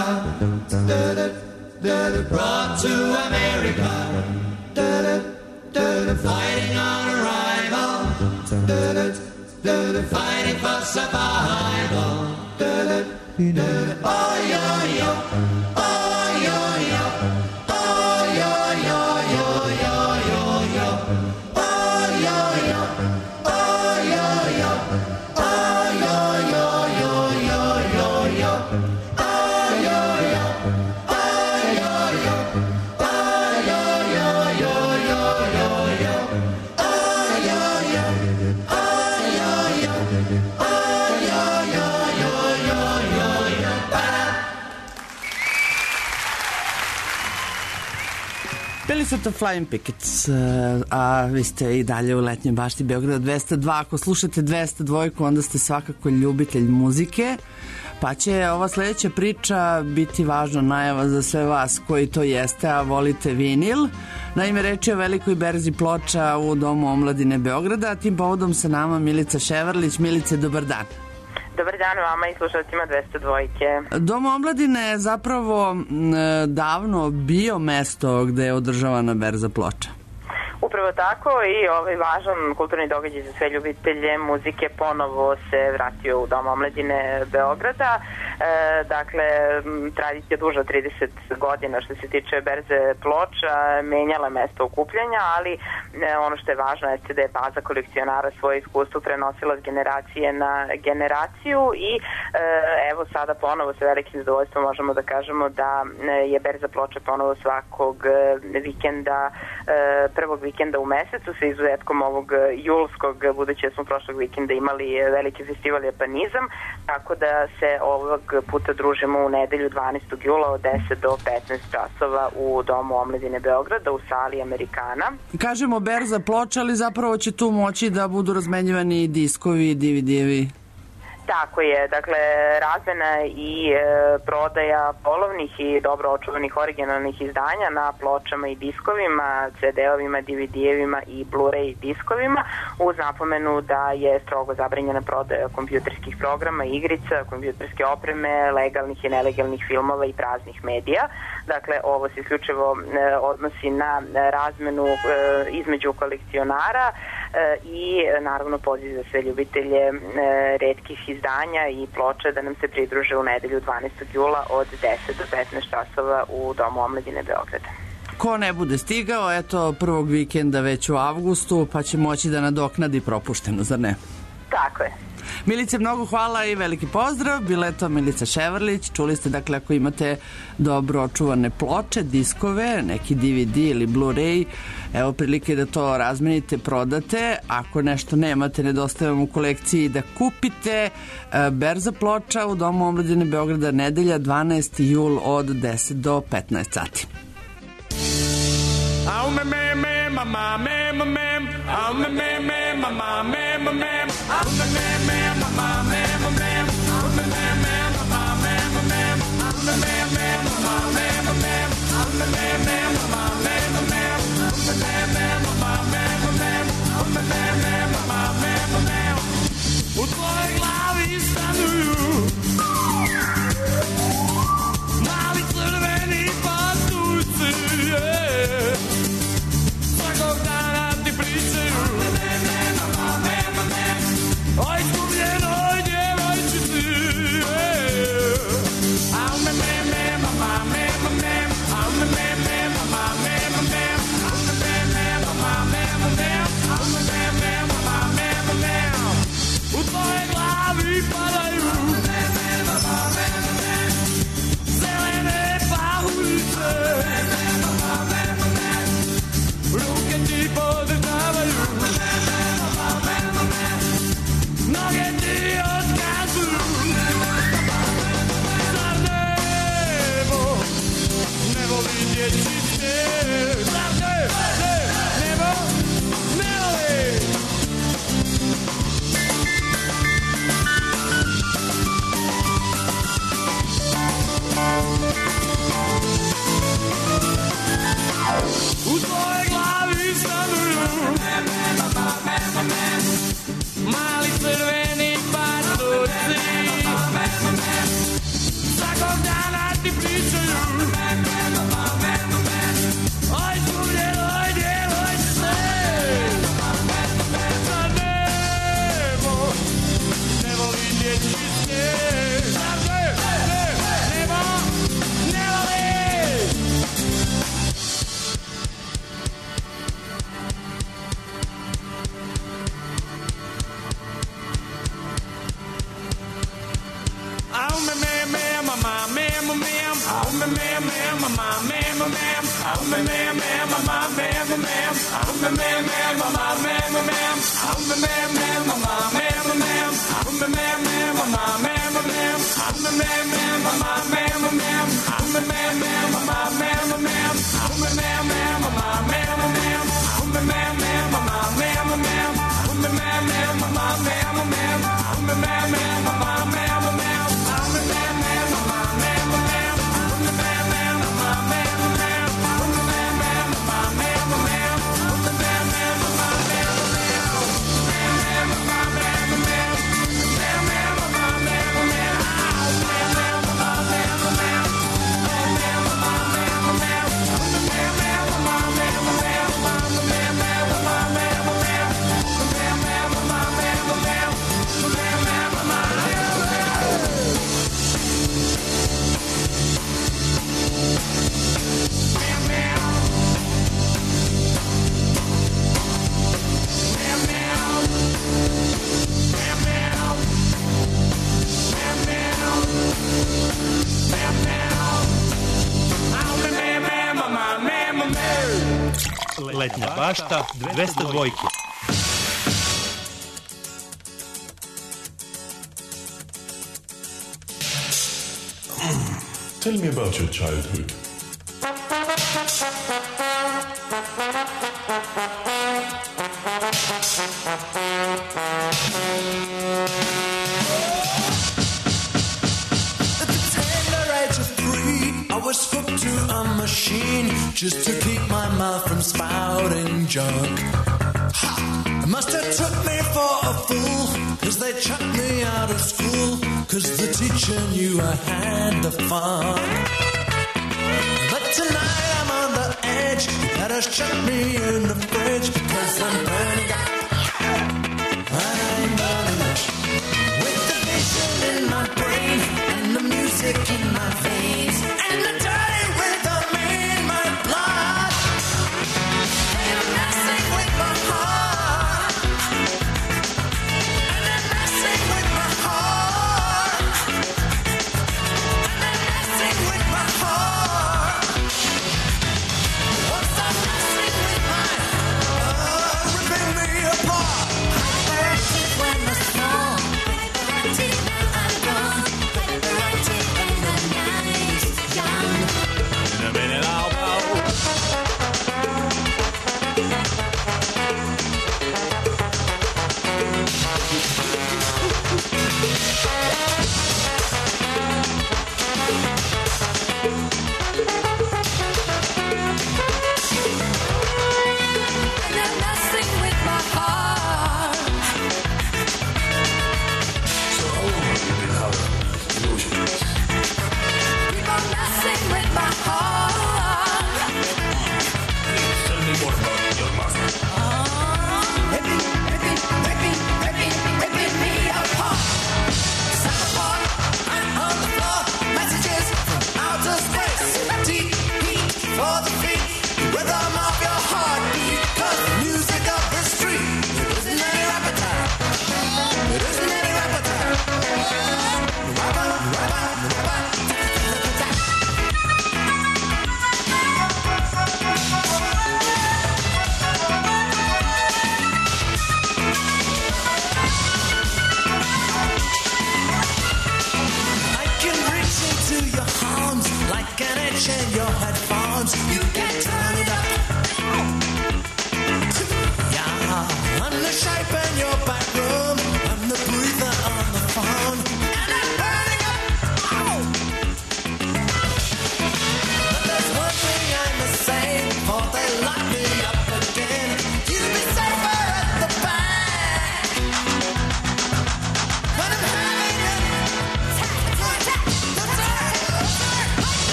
brought to America, fighting on arrival, fighting for survival. Oh, yo, yo, oh, yo, yo, oh, yo, yo, yo, yo, yo, yo, oh, yo, yo, oh, yo, yo, oh, yo, yo, yo, yo, yo, yo, oh, yo, yo, oh, yo, yo, oh, yo, yo, yo, yo, yo, yo, oh, yo, yo, oh, yo, yo, oh, yo, yo, yo, yo, yo, yo, ba. Bili su to Flying Pickets, a vi ste i dalje u letnjoj bašti Beograda dvesta dva. Ako slušate dvesta dva, onda ste svakako ljubitelj muzike, pa će ova sledeća priča biti važna najava za sve vas koji to jeste, a volite vinil. Naime, reč je o velikoj berzi ploča u Domu omladine Beograda, a tim povodom sa nama Milica Ševarlić. Milice, dobar dan. Dobar dan vama i slušalcima dvesta dva. Dom omladine je zapravo m, davno bio mesto gde je održavana berza ploča. Upravo tako i ovaj važan kulturni događaj za sve ljubitelje muzike ponovo se vratio u Dom omladine Beograda. E, dakle, tradicija duža od trideset godina što se tiče berze ploča, menjala mesto okupljanja, ali e, ono što je važno jeste da je baza kolekcionara svoje iskustvo prenosila s generacije na generaciju i e, evo sada ponovo sa velikim zadovoljstvom možemo da kažemo da je berza ploča ponovo svakog vikenda, e, prvog vikenda u mesecu sa izuzetkom ovog julskog, budući da smo prošlog vikenda imali veliki festival Japanizam, tako da se ovog puta družimo u nedelju dvanaestog jula od deset do petnaest časova u Domu omladine Beograda u sali Amerikana. Kažemo berza ploča, ali zapravo će tu moći da budu razmenjivani diskovi i D V D-evi. Tako je, dakle, razmena i e, prodaja polovnih i dobro očuvanih originalnih izdanja na pločama i diskovima, C D-ovima, D V D-evima i Blu-ray diskovima, uz napomenu da je strogo zabranjena prodaja kompjuterskih programa, igrica, kompjuterske opreme, legalnih i nelegalnih filmova i praznih medija. Dakle, ovo se isključivo e, odnosi na razmenu e, između kolekcionara e, i naravno poziv za sve ljubitelje e, retkih izdanja i ploča da nam se pridruže u nedelju dvanaestog jula od deset do petnaest časova u Domu omladine Beograda. Ko ne bude stigao, eto prvog vikenda već u avgustu, pa će moći da nadoknadi propušteno, zar ne? Tako je. Milice, mnogo hvala i veliki pozdrav. Bila je to Milica Ševarlić. Čuli ste, dakle, ako imate dobro očuvane ploče, diskove, neki D V D ili Blu-ray, evo prilike da to razmenite, prodate. Ako nešto nemate, nedostaje vam u kolekciji, da kupite. Berza ploča u Domu omladine Beograda, nedelja dvanaesti jul od deset do petnaest sati. Oh, me, me, me, ma, ma, me, ma, me. Oh, me, me, me, ma, ma, me, ma, me. Oh, me, me, me, ma, ma, me, ma, me. Oh, me, me, me, ma, ma, me, ma, me. Oh, me, me, me, ma, ma, me, ma, me. Oh, me, me, me, ma, ma, me, ma, me. Oh, me, me, me, ma, ma, me, ma, me. Oh, me, me, me, ma, ma, me, ma, me. U tvojoj glavi stanuju mali crveni patuljci, yeah. Svakog dana ti pričaju o izgubljenoj djevojčici, yeah. Au me me me mama me me, au me me me mama me me, au me me me mama Letnja bašta dvesta dva. Tell me about your childhood. At the tender age of three, I was hooked to a machine just to keep my mouth from spouting junk. Ha! Must have took me for a fool, cause they chucked me out of school, cause the teacher knew I had the fun. But tonight I'm on the edge, that has chucked me in the fridge, because I'm burning up. I'm burning up. With the vision in my brain, and the music in my veins, and the dirty rhythm in my blood. They're messing with my heart. And they're messing with my heart. And they're messing with my heart. Once I'm messing with my heart, ripping me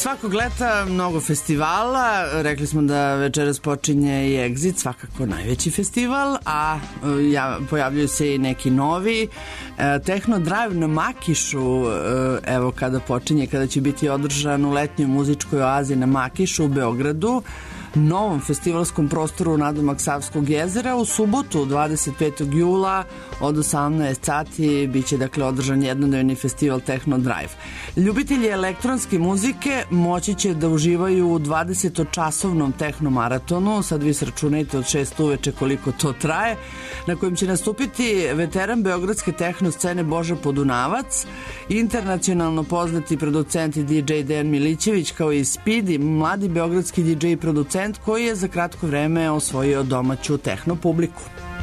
Svakog leta mnogo festivala, rekli smo da večeras počinje i Exit, svakako najveći festival, a ja, pojavljuju se i neki novi. Techno Drive na Makišu, evo kada počinje, kada će biti održan u letnjoj muzičkoj oazi na Makišu u Beogradu, novom festivalskom prostoru nadomak Savskog jezera. U subotu dvadeset petog jula od osamnaest sati biće dakle održan jednodnevni festival Techno Drive. Ljubitelji elektronske muzike moći će da uživaju u dvadesetočasovnom tehno maratonu, sad vi sračunajte od šest uveče koliko to traje, na kojem će nastupiti veteran beogradske tehno scene Boža Podunavac, internacionalno poznati producent i D J Dejan Milićević, kao i Speedy, mladi beogradski D J i producent koji je za kratko vreme osvojio domaću tehno publiku.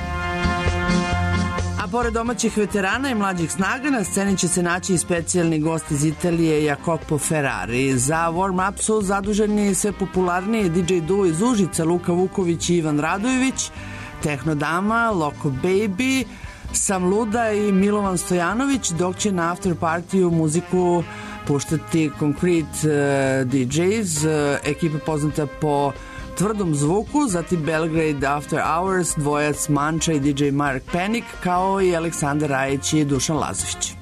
A pored domaćih veterana i mlađih snaga, na sceni će se naći i specijalni gost iz Italije Jacopo Ferrari. Za warm-up su zaduženi sve popularniji D J duo iz Užica Luka Vuković i Ivan Radojević, Tehno Dama, Loco Baby, Sam Luda i Milovan Stojanović, dok će na after partiju muziku puštati Concrete uh, D Js, uh, ekipa poznata po tvrdom zvuku, zatim Belgrade After Hours, dvojac Manča i D J Mark Panic, kao i Aleksandar Rajić i Dušan Lazović.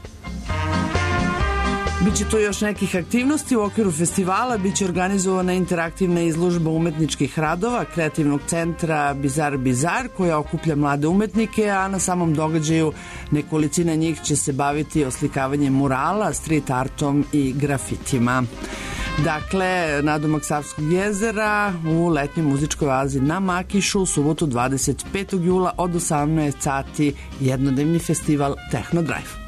Biće tu još nekih aktivnosti u okviru festivala, biće organizovana interaktivna izložba umetničkih radova kreativnog centra Bizar Bizar, koja okuplja mlade umetnike, a na samom događaju nekolicina njih će se baviti oslikavanjem murala, street artom i grafitima. Dakle, nadomak Savskog jezera u letnjoj muzičkoj oazi na Makišu u subotu dvadeset petog jula od osamnaest sati, jednodnevni festival Techno Drive.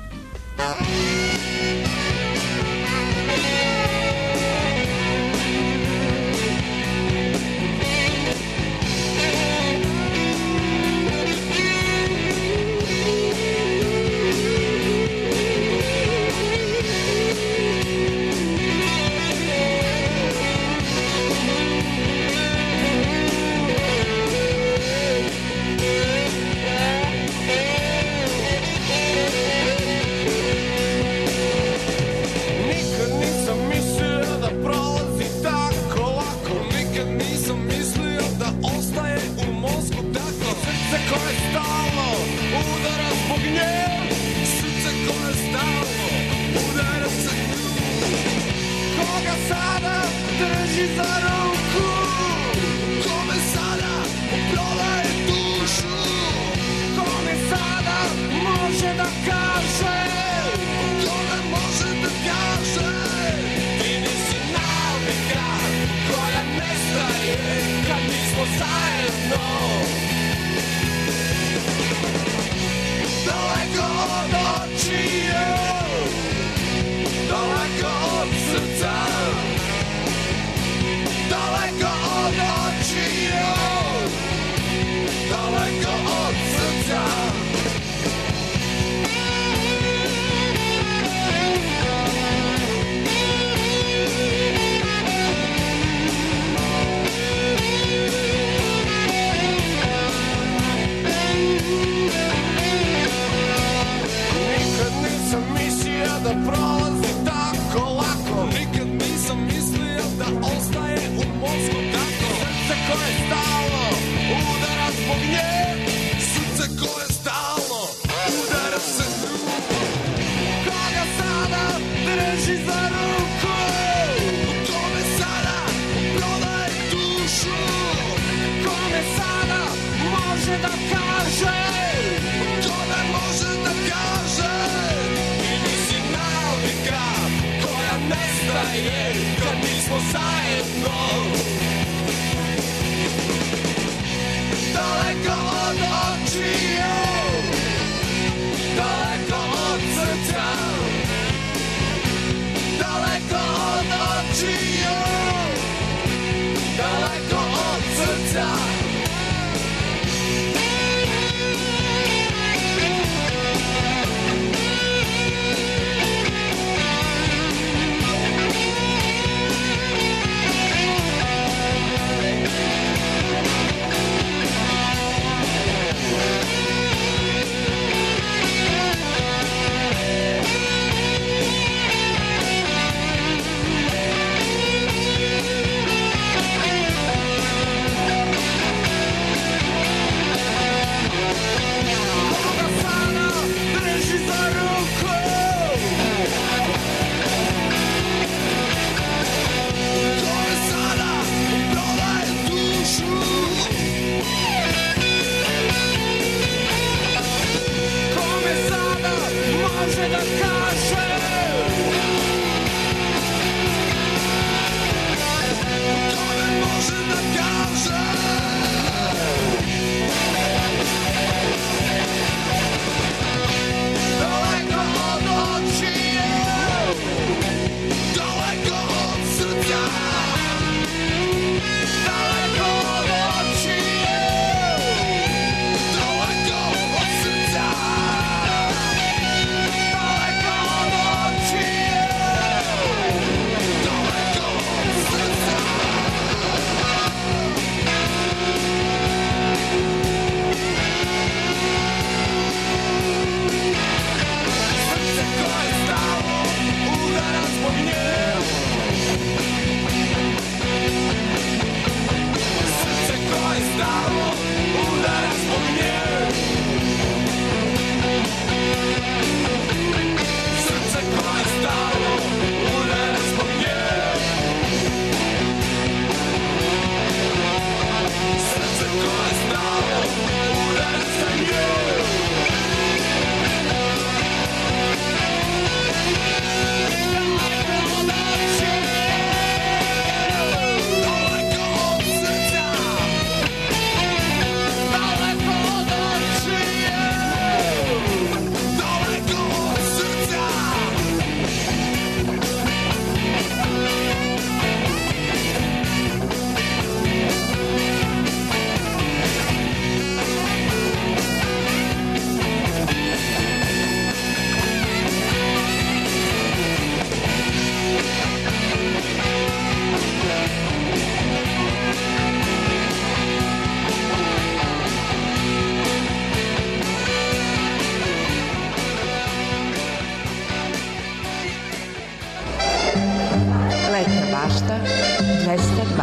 bašta dvesta dva.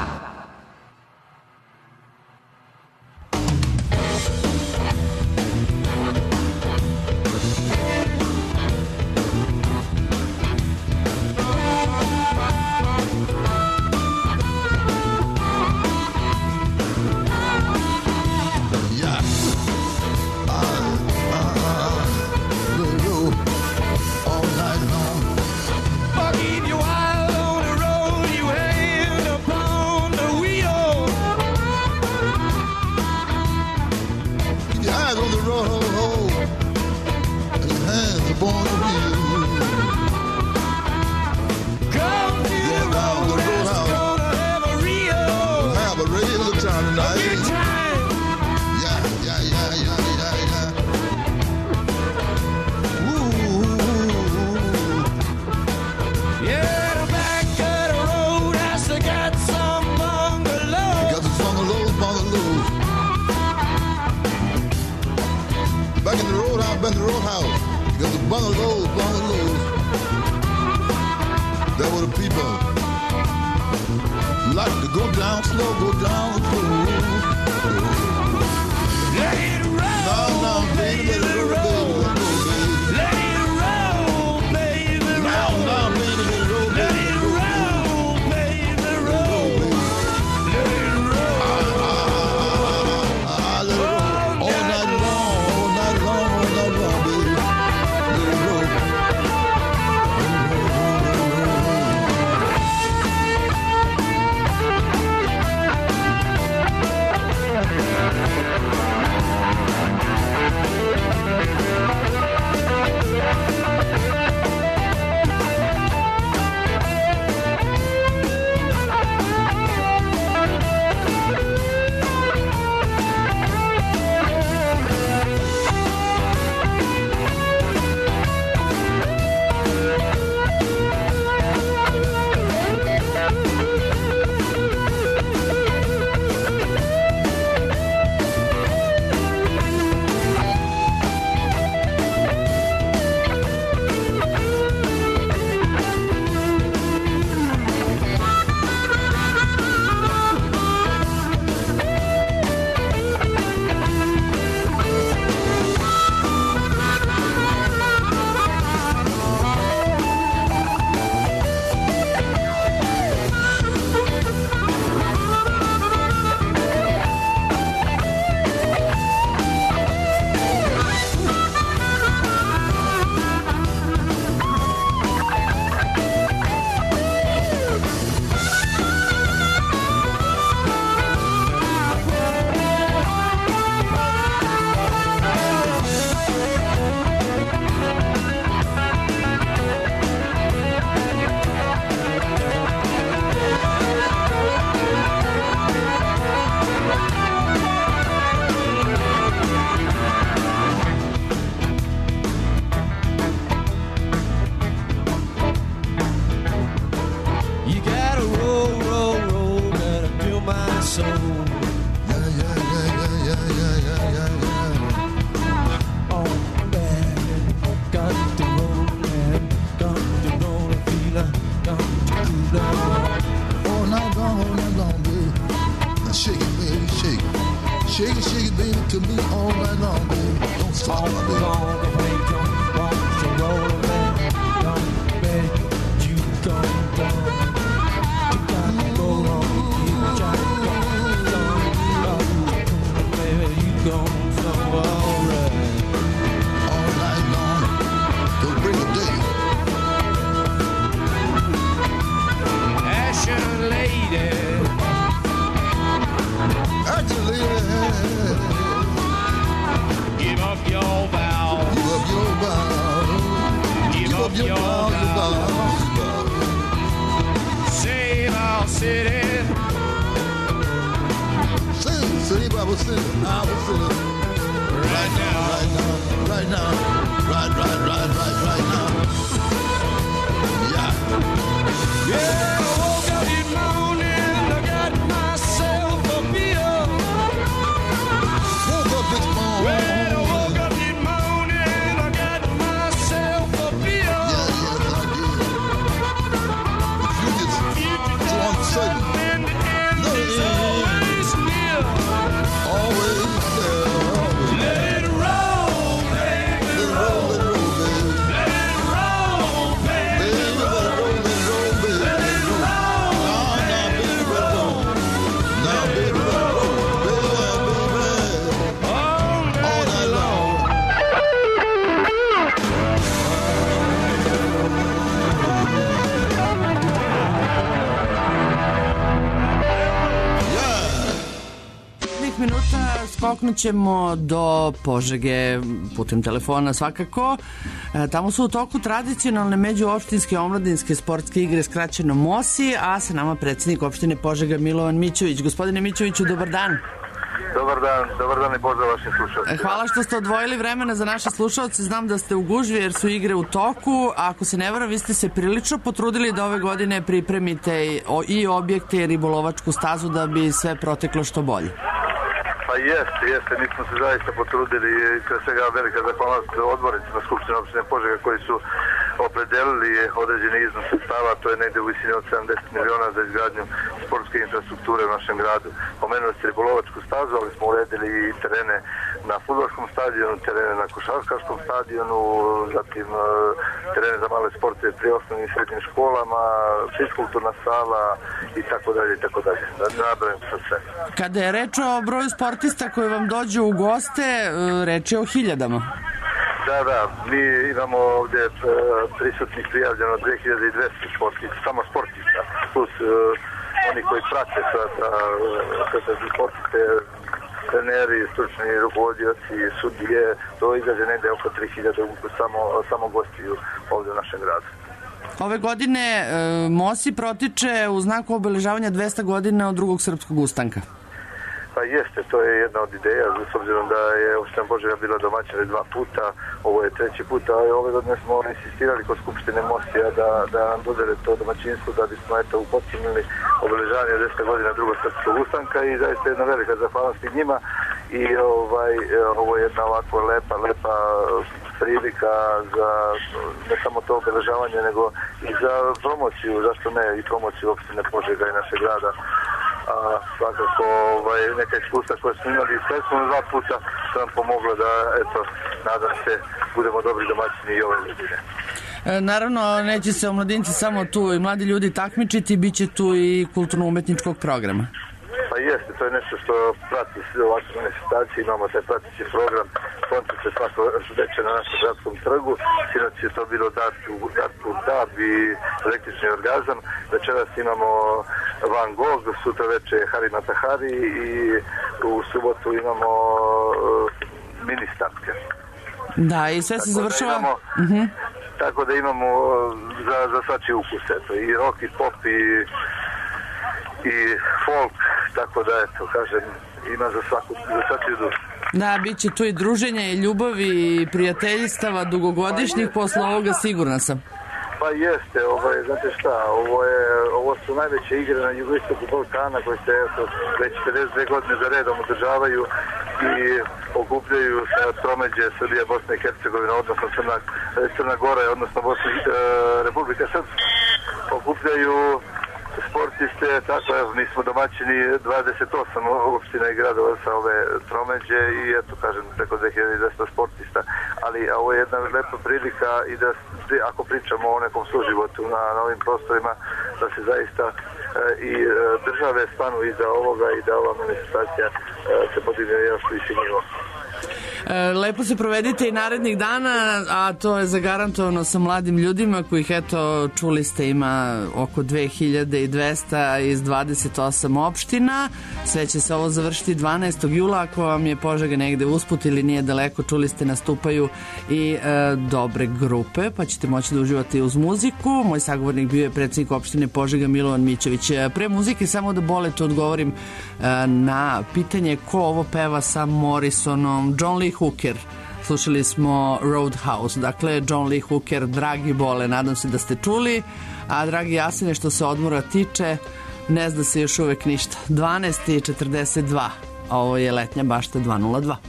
skoknućemo do Požege putem telefona svakako. E, tamo su u toku tradicionalne međuopštinske omladinske sportske igre, skraćeno MOSI, a sa nama predsjednik opštine Požega Milovan Mićović. Gospodine Mićoviću, dobar dan. Dobar dan, dobar dan i pozdrav vašim slušalcima. Hvala što ste odvojili vremena za naše slušalce. Znam da ste u gužvi jer su igre u toku. A ako se ne varam, vi ste se prilično potrudili da ove godine pripremite i objekte i ribolovačku stazu da bi sve proteklo što bolje. Pa jeste, jeste, mi smo se zaista potrudili i pre svega velika zahvalnost odbornicima Skupštine opštine Požega koji su opredelili određeni iznos sredstava, to je negde u visini od sedamdeset miliona za izgradnju sportske infrastrukture u našem gradu. Pomenuli ste ribolovačku stazu, ali smo uredili i terene na fudbalskom stadionu, terene na košarkaškom stadionu, zatim terene za male sporte pri osnovnim i srednjim školama, fiskulturna sala i tako dalje i tako dalje. Da ne nabrajam sa sve. Kada je reč o broju sportista koji vam dođu u goste, reč je o hiljadama. Da, da, mi imamo ovdje uh, prisutnih prijavljeno dve hiljade dvesta sportista, samo sportista, plus uh, oni koji prate sa, sa, sa, sa sportiste, treneri, stručni rukovodioci, sudije, to izađe negde oko tri hiljade samo, samo gostiju ovdje u našem gradu. Ove godine uh, MOSI protiče u znaku obeležavanja dvesta godina od drugog srpskog ustanka. Pa jeste, to je jedna od ideja, s obzirom da je opština Požega bila domaćina dva puta, ovo je treći put, a ove godine smo insistirali kod Skupštine MOSI-a da, da nam dodele to domaćinstvo da bismo eto upotpunili obeležavanje dvesta godina drugog srpskog ustanka i zaista jedna velika zahvalnost i njima i ovaj, ovo je jedna ovako lepa, lepa prilika za ne samo to obeležavanje, nego i za promociju, zašto ne, i promociju opštine Požega i našeg grada. A svakako ovaj, neka iskustva koje smo imali i sve smo dva puta što nam pomoglo da, eto, nadam se, budemo dobri domaćini i ove godine. E, naravno, neće se omladinci samo tu i mladi ljudi takmičiti, bit će tu i kulturno-umetničkog programa. Pa jeste, to je nešto što prati sve ovakve manifestacije, imamo taj pratići program, koncert se svako veče na našem gradskom trgu, sinoć je to bilo Dartur Dab i električni orgazam, večeras imamo Van Gogh, sutra veče Hari Matahari i u subotu imamo uh, mini statke. Da, i sve se završava... Imamo, uh-huh. Tako da imamo za, za svačiji ukus, eto, i rock, i pop, i, i folk, tako da, eto, kažem, ima za svaku, za svačiju dušu. Da, bit će tu i druženja i ljubavi i prijateljstava dugogodišnjih, posle ovoga sigurna sam. Pa jeste, ovo je, znate šta, ovo, je, ovo su najveće igre na jugoistoku Balkana koje se eto, već pedeset dve godine za redom održavaju i okupljaju sa tromeđe Srbija, Bosna i Hercegovina, odnosno Crna, Crna Gora, odnosno Bosna, e, Republika Srpska. Okupljaju sportiste, tako evo, mi smo domaćini dvadeset osam opština i gradova sa ove tromeđe i eto kažem preko dve hiljade dvesta sportista, ali ovo je jedna lepa prilika i da ako pričamo o nekom suživotu na, na ovim prostorima, da se zaista e, i e, države stanu iza ovoga i da ova manifestacija e, se podigne još više nivo. Lepo se provedite i narednih dana, a to je zagarantovano sa mladim ljudima kojih, eto, čuli ste, ima oko dve hiljade dvesta iz dvadeset osam opština. Sve će se ovo završiti dvanaestog jula, ako vam je Požega negde usput ili nije daleko, čuli ste, nastupaju i e, dobre grupe, pa ćete moći da uživate uz muziku. Moj sagovornik bio je predsjednik opštine Požega Milovan Mićović. Pre muzike samo da Boletu odgovorim e, na pitanje ko ovo peva sa Morrisonom. John Lee Hooker. Slušali smo Roadhouse. Dakle, John Lee Hooker, dragi Bole, nadam se da ste čuli. A dragi Jasine, što se odmora tiče, ne zna se još uvek ništa. dvanaest i četrdeset dva. Ovo je Letnja bašta dva nula dva.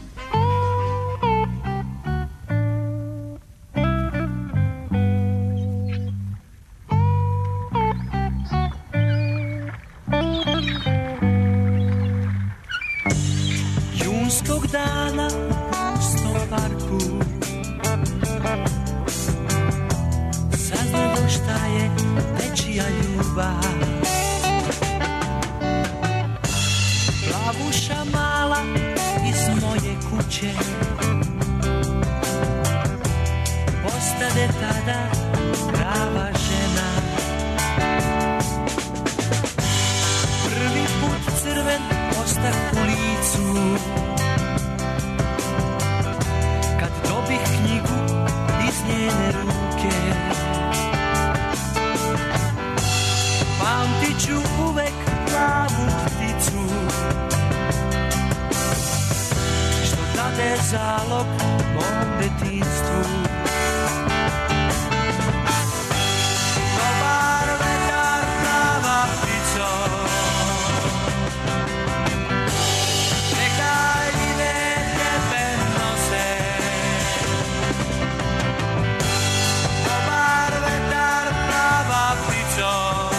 Junskog dana u Stoparku saznamo šta je nečija ljubav. Plavuša mala iz moje kuće postade tada prava žena. Prvi put crven ostak u licu njene ruke. Pamtit ću uvek plavu pticu, što dade zalog mom detinstvu. Dobar vetar, plava ptico, neka ide tebe nose. Dobar vetar, plava ptico,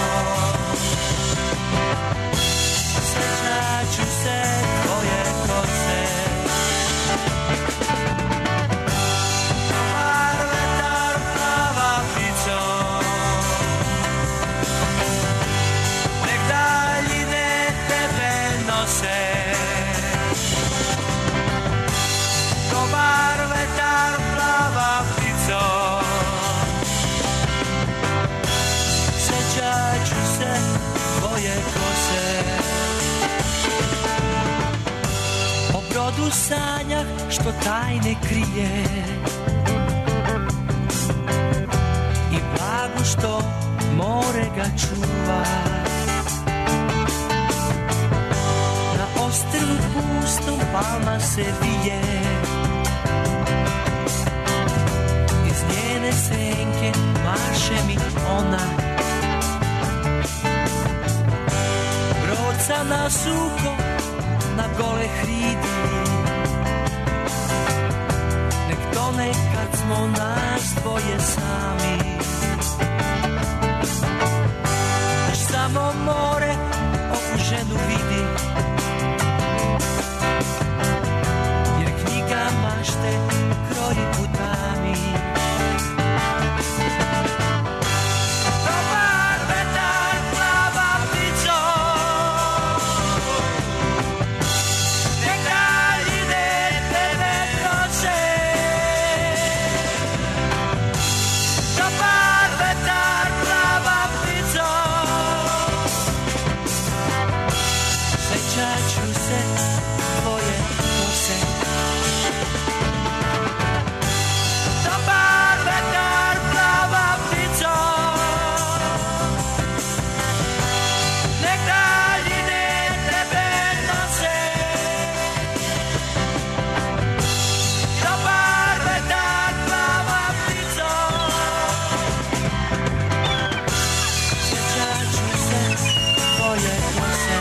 sjećat ću se tvoje kose. Dobar vetar, plava ptico, nek daljine tebe nose. Dobar vetar, plava ptico, sjećat ću se tvoje kose. O brodu sanjah što tajne krije i blagu što more ga čuva. Na ostrvu pustom palma se vije, iz njene senke maše mi ona. Brodca na suko, na gole hridi, nek tone kad smo nas dvoje sami. Až samo more ovu ženu vidi, jer knjiga mašte kroji putami. Dobar vetar, plava ptico, nek daljine tebe nose. Dobar vetar, plava ptico, sjećat ću se tvoje kose. Dobar vetar, plava ptico, nek daljine tebe nose. Dobar vetar, plava ptico, sjećat ću se tvoje kose.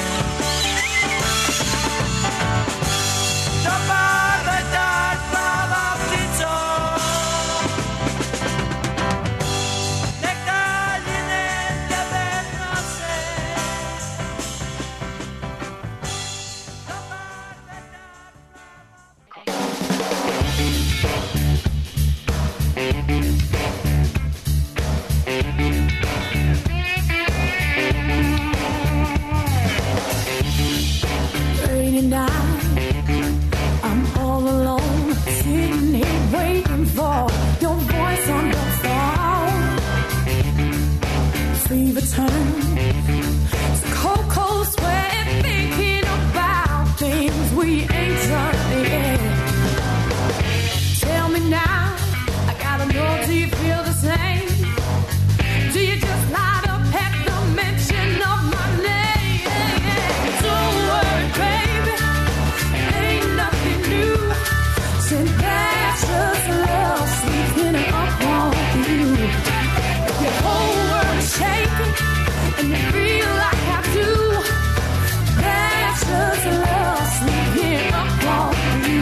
Dobar vetar, plava ptico, nek daljine tebe nose. Rainy night, I'm all alone, sitting here waiting for your voice on the phone. Fever turn to cold, cold sweat, thinking about things we ain't done yet. Tell me now, I gotta know, do you feel the same? Do you just light up at the mention of my name? Don't worry, baby, ain't nothing new. Since that's just love sneaking up on you. Your whole world is shaking, and you feel like I do. That's just love sneaking up on you.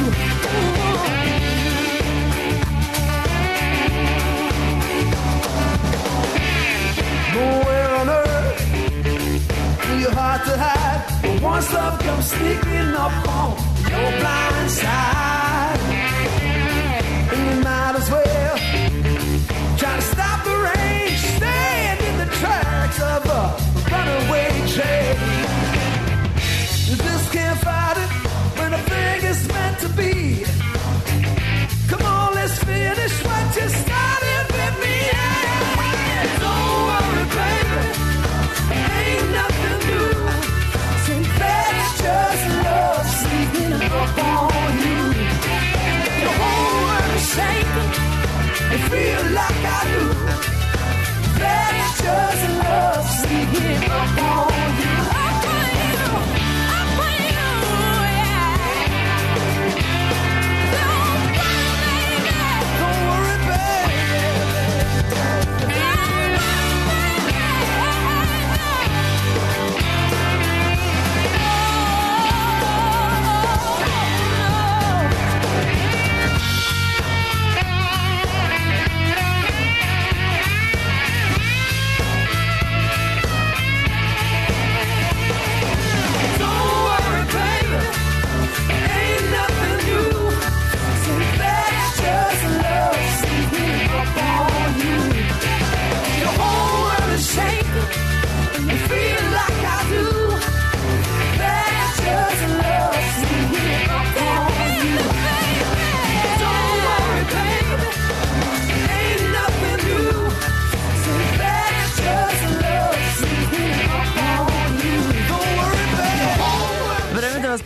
Nowhere on earth in your heart to hide, but once love comes sneaking up on your blind side, and you might as well try to stop the rain, stand in the tracks of a runaway train. You just can't fight it when a thing is meant to be. Come on, let's finish what you started with me. Yeah. Don't worry, baby, ain't nothing new. Since that's just love sneaking up on you.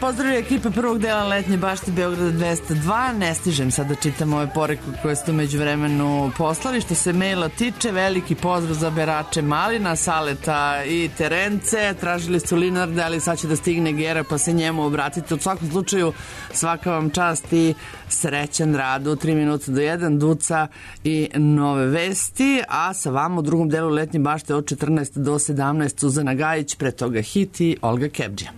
pozdravlja ekipa prvog dela letnje bašte Beograda dvesta dva. Ne stižem sad da čitam ove poruke koje ste umeđu vremenu poslali. Što se maila tiče, veliki pozdrav za berače Malina, Saleta i Terence. Tražili su Linarda, ali sad će da stigne Gera, pa se njemu obratite. U svakom slučaju, svaka vam čast i srećan rad. U tri minuta do jedan, Duca i nove vesti. A sa vama u drugom delu letnje bašte od četrnaest do sedamnaest Suzana Gajić, pre toga Hit i Olga Kebđija.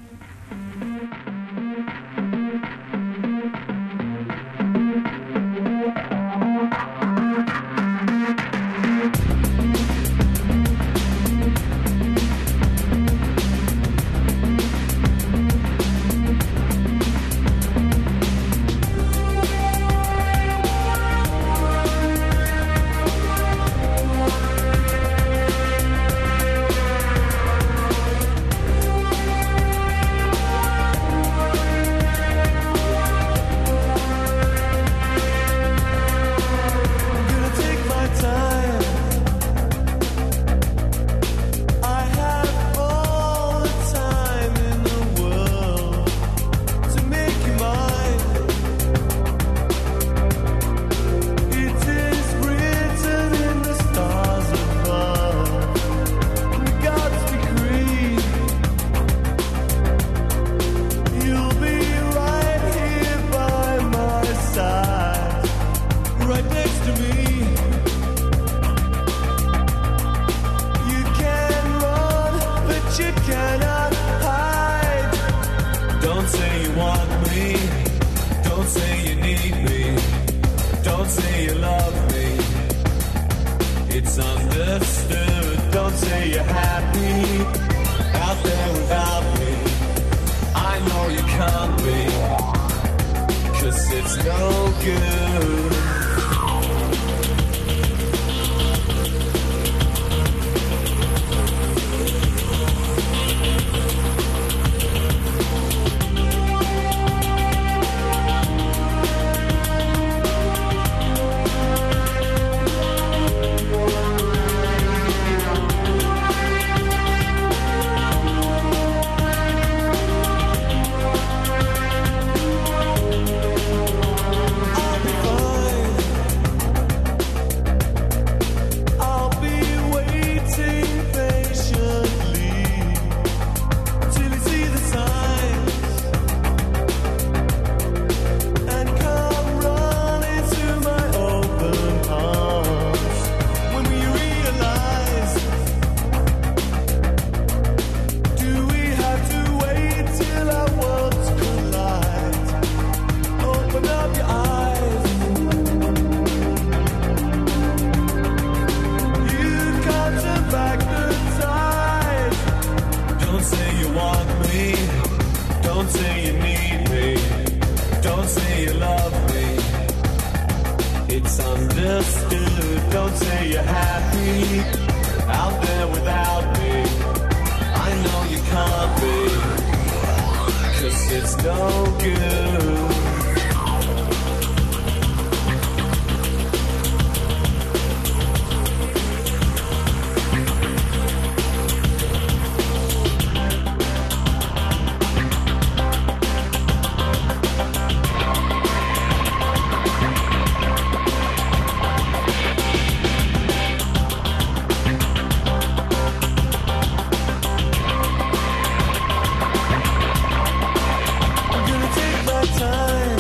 Time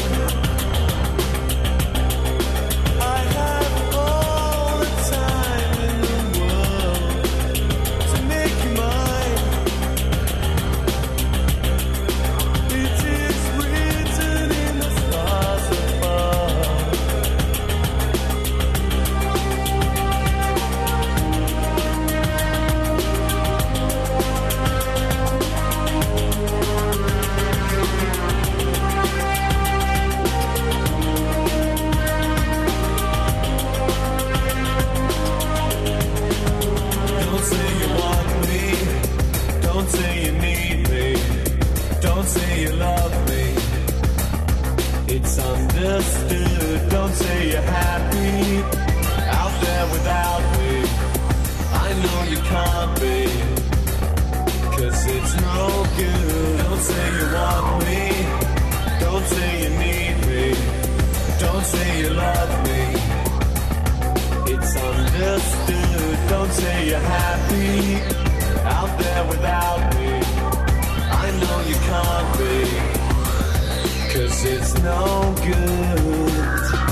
Don't say you're happy out there without me. I know you can't be, 'cause it's no good.